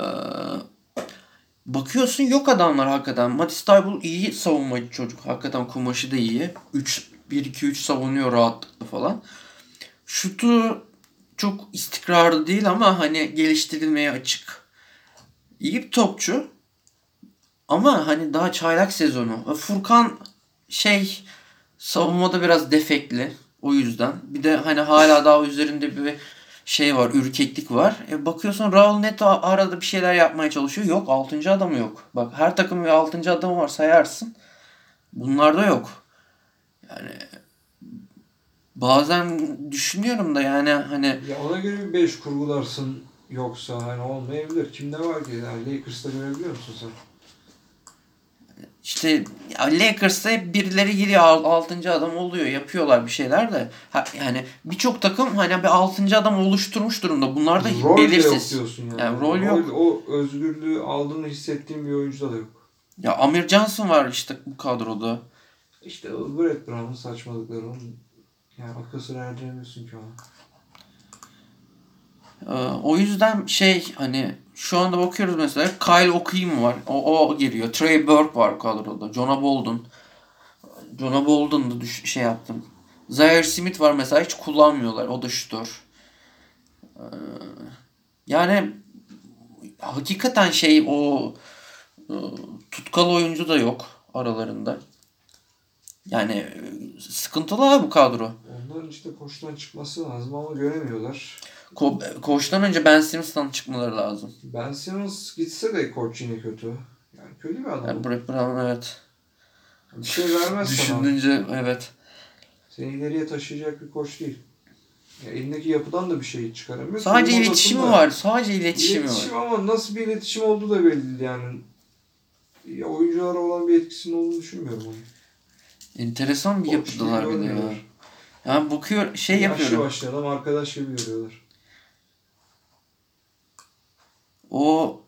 bakıyorsun yok adamlar hakikaten. Matisse Thybulle iyi savunmacı çocuk. Hakikaten kumaşı da iyi. 1-2-3 savunuyor rahatlıkla falan. Şutu çok istikrarlı değil ama hani geliştirilmeye açık. İyi bir topçu. Ama hani daha çaylak sezonu. Furkan savunmada biraz defekli. O yüzden. Bir de hani hala daha üzerinde bir var. Ürkeklik var. Bakıyorsun Raul Neto arada bir şeyler yapmaya çalışıyor. Yok 6. adamı yok. Bak her takımın bir 6. adamı var sayarsın. Bunlarda yok. Yani bazen düşünüyorum da yani hani Ya ona göre bir 5 kurgularsın yoksa hani olmayabilir. Kimde var ki? Yani Lakers'ta görebiliyor musun sen? İşte ya Lakers'ta hep birileri giriyor 6. adam oluyor yapıyorlar bir şeyler de yani birçok takım hani bir 6. adam oluşturmuş durumda. Bunlar da Rol de yok belirsiz. diyorsun yani. Yani rol yok. O özgürlüğü aldığını hissettiğim bir oyuncuda da yok. Ya Amir Johnson var işte bu kadroda. İşte o Brett Brown'un saçmalıkları onun yani akıl sır erdiremiyorsun ki ona. O yüzden hani şu anda bakıyoruz mesela Kyle O'Quinn var. O giriyor. Trey Burke var kadroda. Jonah Bolden. Jonah Bolden'da yaptım. Zaire Smith var mesela hiç kullanmıyorlar. O da şutör. Yani hakikaten e, tutkal oyuncu da yok aralarında. Yani sıkıntılı abi bu kadro. Onların işte koçtan çıkması lazım ama göremiyorlar. Koçtan önce Ben Simmons'tan çıkmaları lazım. Ben Simmons gitse de koç yine kötü. Yani kötü bir adam. Yani Brett Brown evet. Bir şey vermez sana. Düşündüğünce evet. Seni ileriye taşıyacak bir koç değil. Ya elindeki yapıdan da bir şey çıkaramıyor. Sadece Soyunma iletişimi odasında- var. Sadece iletişimi İletişim var. ama nasıl bir iletişim olduğu da belli değil yani. Ya oyunculara olan bir etkisinin olduğunu düşünmüyorum onu. Enteresan bir Koç gibi yapıdalar bir de ya. görmüyorlar. Yani bakıyor Yaşlı yapıyorum. başlı adam arkadaş gibi görüyorlar. O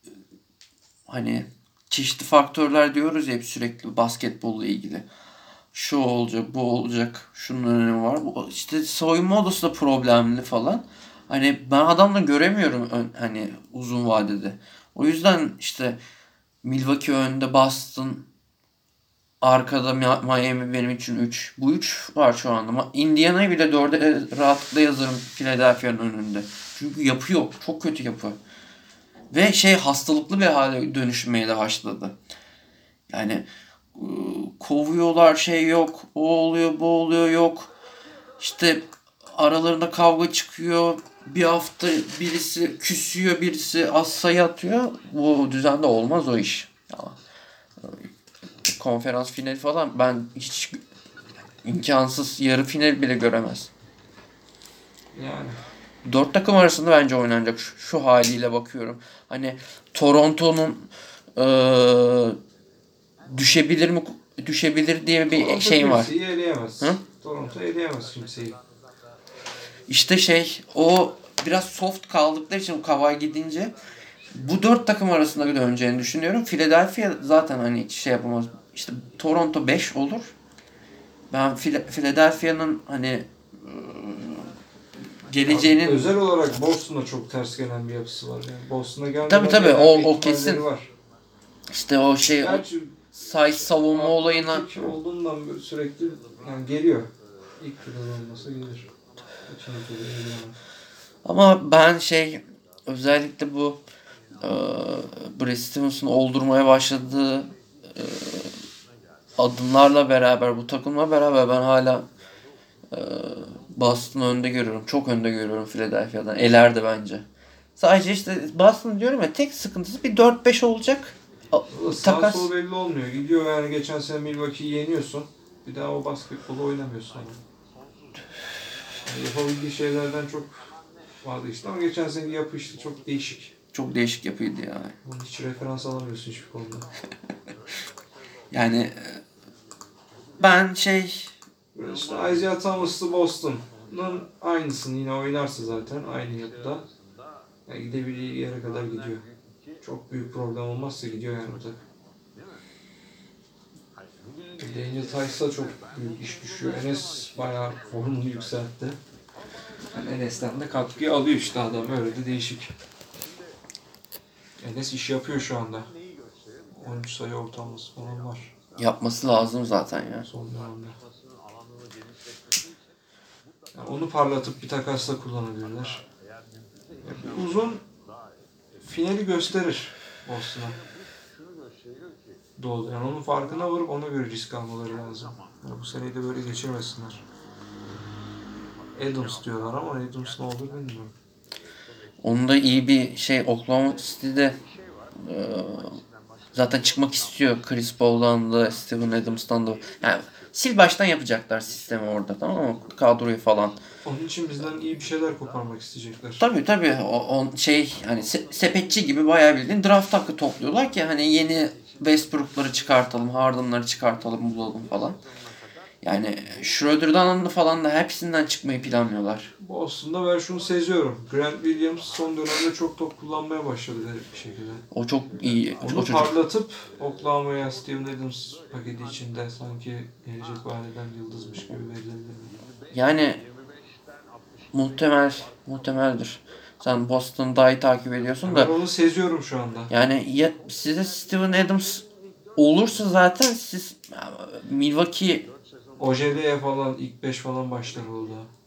hani çeşitli faktörler diyoruz ya hep sürekli basketbolla ilgili. şu olacak, bu olacak, şunun önemi var. Bu, işte soyunma odası da problemli falan. Hani ben adamla göremiyorum hani uzun vadede. O yüzden işte Milwaukee önde, Boston arkada, Miami benim için 3. Bu 3 var şu anda. Indiana'yı bile 4'e rahatlıkla yazarım Philadelphia'nın önünde. Çünkü yapı yok. Çok kötü yapı. Ve hastalıklı bir hale dönüşmeye de başladı. Yani kovuyorlar, yok. O oluyor, bu oluyor, yok. İşte aralarında kavga çıkıyor. Bir hafta birisi küsüyor, birisi az sayı atıyor. Bu düzende olmaz o iş. Ya, konferans finali falan ben hiç imkansız, yarı final bile göremez. Yani. 4 takım arasında bence oynanacak şu haliyle bakıyorum. Hani Toronto'nun düşebilir mi, düşebilir diye bir Toronto şeyim var. kimseyi eleyemez. Hı? Toronto eleyemez kimseyi. İşte o biraz soft kaldıkları için Kawhi gidince bu 4 takım arasında döneceğini düşünüyorum. Philadelphia zaten hani hiç yapamaz. İşte Toronto 5 olur. Ben Philadelphia'nın hani geleceğinin... Özel olarak Boston'a çok ters gelen bir yapısı var. Yani Boston'a gelmeden Tabii o ihtimalleri kesin. var. İşte o Gerçi size savunma olayına... olduğundan böyle sürekli yani geliyor. İlk turda olmasa gelir. İkinci turda gelemez. Ama ben özellikle bu Brad Stevens'ın oldurmaya başladığı adımlarla beraber, bu takımla beraber ben hala Boston'ı önde görüyorum. Çok önde görüyorum Philadelphia'dan. Elerdi bence. Sadece işte Boston diyorum ya, tek sıkıntısı bir 4-5 olacak. Sağ sol belli olmuyor. Gidiyor yani geçen sene Milwaukee'yi yeniyorsun. Bir daha o basketbolu oynamıyorsun. Yani yapabildiği şeylerden çok vardı işte ama geçen sene yapı işte çok değişik. Çok değişik yapıydı yani. Onun hiç referans alamıyorsun hiçbir konuda. Yani ben işte Isaiah Thomas'lı Boston'ın aynısını yine oynarsa zaten aynı yapıda. Yani gidebildiği yere kadar gidiyor. Çok büyük problem olmazsa gidiyor yani o takım. Daniel Tice'a çok büyük iş düşüyor. Enes bayağı formunu yükseltti. Yani Enes'ten de katkıyı alıyor işte adam. Öyle de değişik. Enes iş yapıyor şu anda. 13 sayı ortalaması falan var. Yapması lazım zaten ya. Son dönemde. Yani onu parlatıp bir takasla kullanabilirler. Yani uzun finali gösterir Boston'a. Doğru. Yani onun farkına varıp ona göre risk almaları lazım. Yani bu seneyi de böyle geçirmesinler. Adams diyorlar ama Adams ne olur bilmiyorum. Onun da iyi bir Oklahoma City'de zaten çıkmak istiyor. Chris Paul'dan da Steven Adams'tan da. Yani sil baştan yapacaklar sistemi orada, tamam mı? Kadroyu falan. Onun için bizden iyi bir şeyler koparmak isteyecekler. Tabii hani sepetçi gibi bayağı bildiğin draft hakkı topluyorlar ki hani yeni Westbrook'ları çıkartalım, Harden'ları çıkartalım, bulalım falan. Yani Schroeder'dan falan da hepsinden çıkmayı planlıyorlar. Boston'da ben şunu seziyorum. Grant Williams son dönemde çok top kullanmaya başladı garip bir şekilde. O çok iyi. Onu parlatıp Oklahoma'ya Steven Adams paketi içinde sanki gelecek vadeden yıldızmış gibi verilebilir. Yani muhtemeldir. Sen Boston'ı daha iyi takip ediyorsun da. Ben onu seziyorum şu anda. Yani size Steven Adams olursa zaten siz Milwaukee Ojeleye falan ilk 5 falan başlar oldu.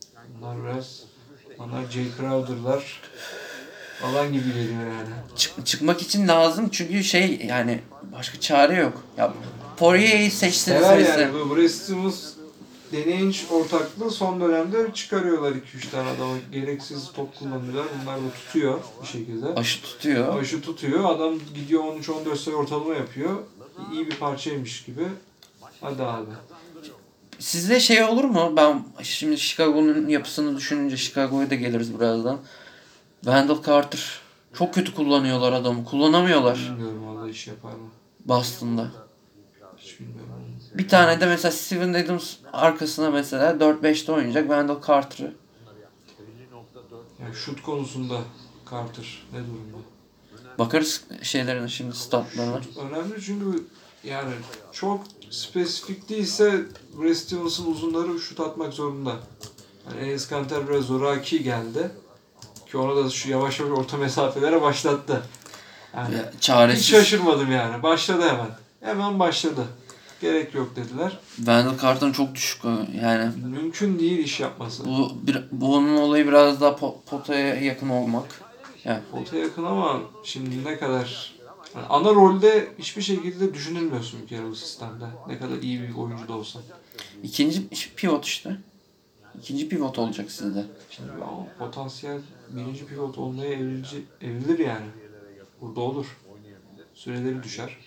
Onlar Jay Crowder'lar falan gibi geliyor yani. çıkmak için lazım çünkü yani başka çare yok. Ya Poirier'i seçtiniz Sever mesela. yani bu Brad Stevens deneyinç ortaklığı son dönemde çıkarıyorlar 2-3 tane adamı. Gereksiz top kullanıyorlar. Bunlar da tutuyor bir şekilde. Aşı tutuyor. Adam gidiyor 13-14 sayı ortalama yapıyor. İyi bir parçaymış gibi. Hadi abi. Sizde olur mu? Ben şimdi Chicago'nun yapısını düşününce Chicago'ya da geliriz birazdan. Wendell Carter çok kötü kullanıyorlar adamı. Kullanamıyorlar. Bilmiyorum valla iş yapar mı? Boston'da. Hiç bilmiyorum. Bir tane de mesela Steven Adams arkasına mesela 4-5'te oynayacak Wendell Carter'ı. Yani şut konusunda Carter ne durumda? Bakarız şeylerine şimdi statlarına. Önemli çünkü yani çok spesifik değilse Brad Stevens'ın uzunları şut atmak zorunda. Yani Enes Kanter biraz zoraki geldi. Ki ona da şu yavaş yavaş orta mesafelere başlattı. Yani Çaresiz. hiç şaşırmadım yani. Başladı hemen. Hemen başladı. Gerek yok dediler. Wendell Carter'ın çok düşük yani. Mümkün değil iş yapması. Bunun olayı biraz daha potaya yakın olmak. Yani. Potaya yakın ama şimdi ne kadar... Yani ana rolde hiçbir şekilde düşünülmüyorsun bir kere bu sistemde. Ne kadar iyi bir oyuncu da olsan. İkinci pivot işte. İkinci pivot olacak sizde. Şimdi ama potansiyel birinci pivot olmaya evrilir yani. Burada olur. Süreleri düşer.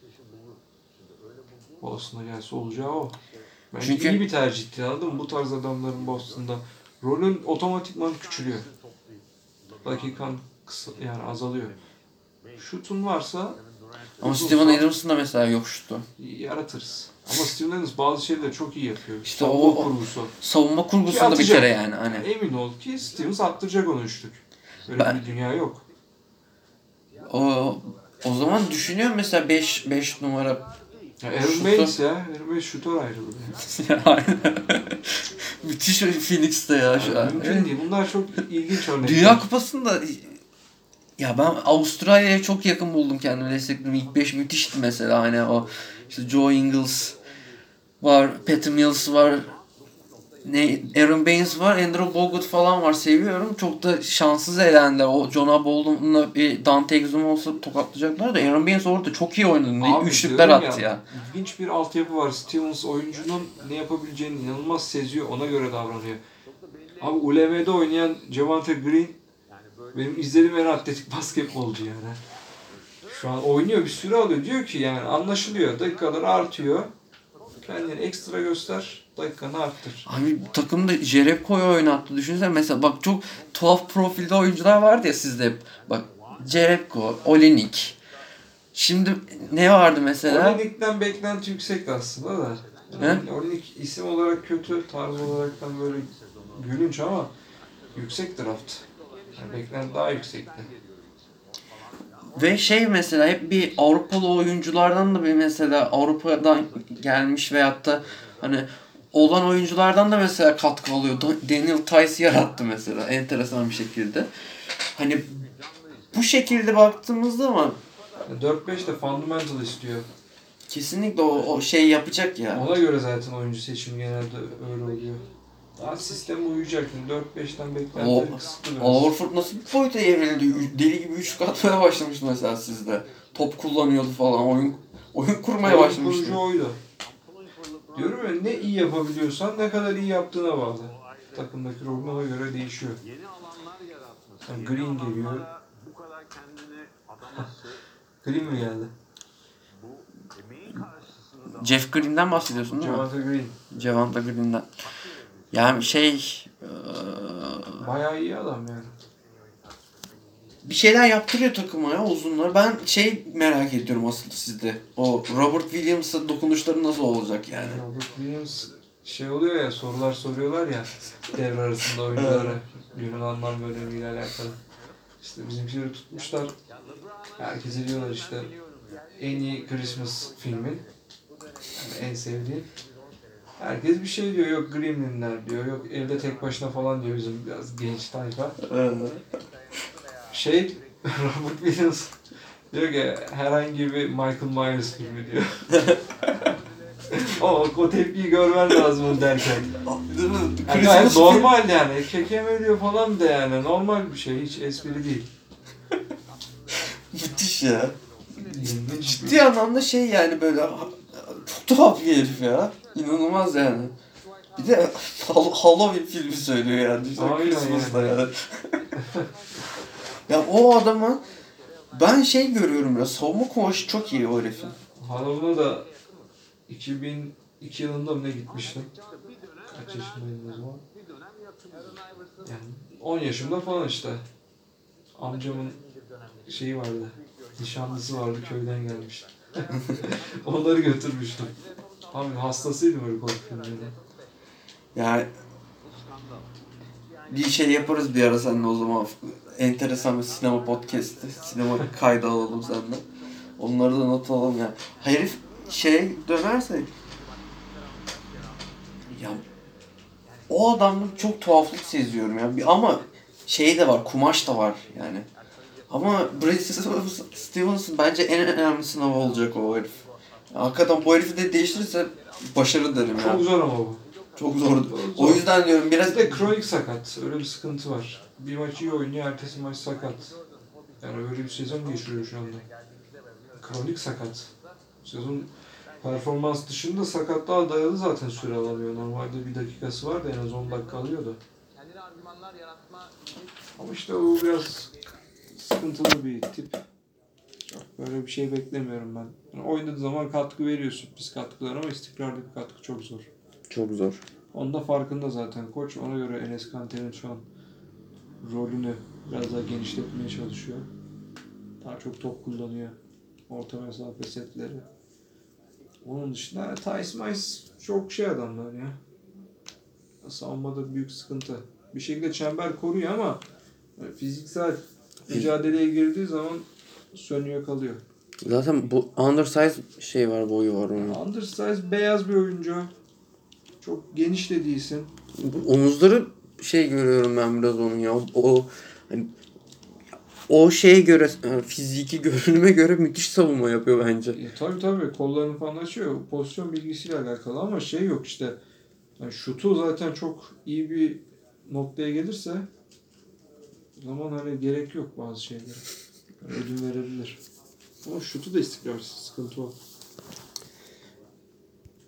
Boston'a gelse olacağı o. Bence Çünkü iyi bir tercihti, anladın mı? Bu tarz adamların Boston'da rolün otomatikman küçülüyor. Dakikan yani azalıyor. Şutun varsa ama Steven Adams'ın da mesela yok şutu. Yaratırız. Ama Steven Adams bazı şeyleri çok iyi yapıyor. İşte savunma kurgusu. Savunma kurgusunda bir kere yani. Hani. Emin ol ki Stevens attıracak onu üçlük. Böyle bir dünya yok. O zaman düşünüyorum mesela 5 numara. Aaron Baines ya. Aaron Baines şutör ayrıldı. Müthiş Phoenix'te ya şu an. Mümkün değil. Bunlar çok ilginç örnekler. Dünya Kupası'nda ya ben Avustralya'ya çok yakın buldum kendimi destekledim. İlk 5 müthişti mesela. Hani o işte Joe Ingles var, Patty Mills var, Aaron Baines var, Andrew Bogut falan var. Seviyorum. Çok da şanssız elendiler. O Jonah Bolden'la bir Dante Exum olsa tokatlayacaklar da Aaron Baines orada çok iyi oynadı. Üçlükler attı ya. İlginç bir altyapı var. Stevens oyuncunun ne yapabileceğini inanılmaz seziyor. Ona göre davranıyor. Abi ULM'de oynayan Javante Green benim izlediğim en atletik basketbolcu yani. Şu an oynuyor, bir süre alıyor. Diyor ki yani anlaşılıyor. Dakikaları artıyor. Kendini ekstra göster. Dakikanı arttır. Abi takımda Jerebko'yu oynattı. Düşünsene mesela bak çok tuhaf profilde oyuncular vardı ya sizde hep. Bak Jerebko, Olenik. Şimdi ne vardı mesela? Olenik'ten beklenti yüksekti aslında da. Yani Olenik isim olarak kötü, tarz olaraktan böyle gülünç ama yüksek draft. Yani beklenti daha yüksekti. Ve mesela hep bir Avrupalı oyunculardan da bir mesela Avrupa'dan gelmiş veyahut da hani olan oyunculardan da mesela katkı alıyor. Daniel Tice yarattı mesela enteresan bir şekilde. Hani bu şekilde baktığımızda ama 4-5 de fundamental istiyor. kesinlikle o şey yapacak ya. Ona göre zaten oyuncu seçimi genelde öyle oluyor. Daha sisteme uyacak. 4-5'ten beklentileri kısıtlı biraz. Horford nasıl bir boyuta evrildi? Deli gibi üçlük atmaya başlamıştı mesela sizde. Top kullanıyordu falan. Oyun kurmaya başlamıştı. Kurucu oydu. Diyorum ya, ne iyi yapabiliyorsan ne kadar iyi yaptığına bağlı. Takımdaki rolün ona göre değişiyor. Yani Green geliyor. Green mi geldi? Jeff Green'den bahsediyorsun değil mi? Javante Green. Javante Green'den. Yani Bayağı iyi adam yani. bir şeyler yaptırıyor takıma ya uzunlar. Ben merak ediyorum asıl sizde. O Robert Williams'a dokunuşları nasıl olacak yani? Robert Williams oluyor ya, sorular soruyorlar ya devre arasında oyunculara. Yunan bölümüyle alakalı. İşte bizimkileri tutmuşlar. Herkese diyorlar işte en iyi Christmas filmin. Yani en sevdiğin. Herkes bir şey diyor. Yok Gremlinler diyor. Yok evde tek başına falan diyor bizim biraz genç tayfa. Robert Williams diyor ki herhangi bir Michael Myers filmi diyor. o tepkiyi görmen lazım derken. Değil mi? Yani gayet normal yani. Kekeme falan da yani. Normal bir şey. Hiç espri değil. Müthiş ya. İlginç. Ciddi anlamda yani böyle çok tuhaf bir herif ya. İnanılmaz yani. Bir de Halloween filmi söylüyor yani. Aynen Christmas'ta yani. Ya o adamı ben görüyorum ya, savunma koğuşu çok iyi o herifin. Halloween'a da 2002 yılında mı ne gitmiştim? Kaç yaşındaydım o zaman? Yani 10 yaşımda falan işte. Amcamın vardı. Nişanlısı vardı, köyden gelmişti. Onları götürmüştüm. Abi hastasıydım öyle korku filmlerine. Yani bir yaparız bir ara seninle o zaman. Enteresan bir sinema podcast'i. Sinema kaydı alalım senden. Onları da not alalım ya. Herif dönersek ya o adamda çok tuhaflık seziyorum ya. Ama de var, kumaş da var yani. Ama Brad Stevenson bence en önemli sınavı olacak o herif. Hakikaten bu herifi de değiştirirse başarı derim ya. Çok zor ama bu. Çok zor. O yüzden diyorum biraz... Bir de kronik sakat. Öyle bir sıkıntı var. Bir maç iyi oynuyor, ertesi maç sakat. Yani öyle bir sezon geçiriyor şu anda. Kronik sakat. Sezon performans dışında sakatlığa dayalı zaten süre alamıyor. Normalde bir dakikası var da en az 10 dakika alıyordu. Ama işte o biraz sıkıntılı bir tip. Çok böyle bir şey beklemiyorum ben. Yani oynadığı zaman katkı veriyor, sürpriz katkılar, ama istikrarlı bir katkı çok zor. Çok zor. Onun da farkında zaten koç. Ona göre Enes Kanter'in şu an rolünü biraz daha genişletmeye çalışıyor. Daha çok top kullanıyor. Orta mesafe setleri. Onun dışında Tice Mice çok adamlar ya. Savunmada büyük sıkıntı. Bir şekilde çember koruyor ama fiziksel mücadeleye girdiği zaman sönüyor kalıyor. Zaten bu undersize boyu var onun. Undersize beyaz bir oyuncu. Çok geniş de değilsin. Omuzları görüyorum ben biraz onun ya. O şeye göre, fiziki görünüme göre müthiş savunma yapıyor bence. Tabii kollarını falan açıyor. Pozisyon bilgisiyle alakalı ama yok işte. Yani şutu zaten çok iyi bir noktaya gelirse o zaman gerek yok bazı şeylere. Yani ödün verebilir. Ama şutu da istikrarsız, sıkıntı o.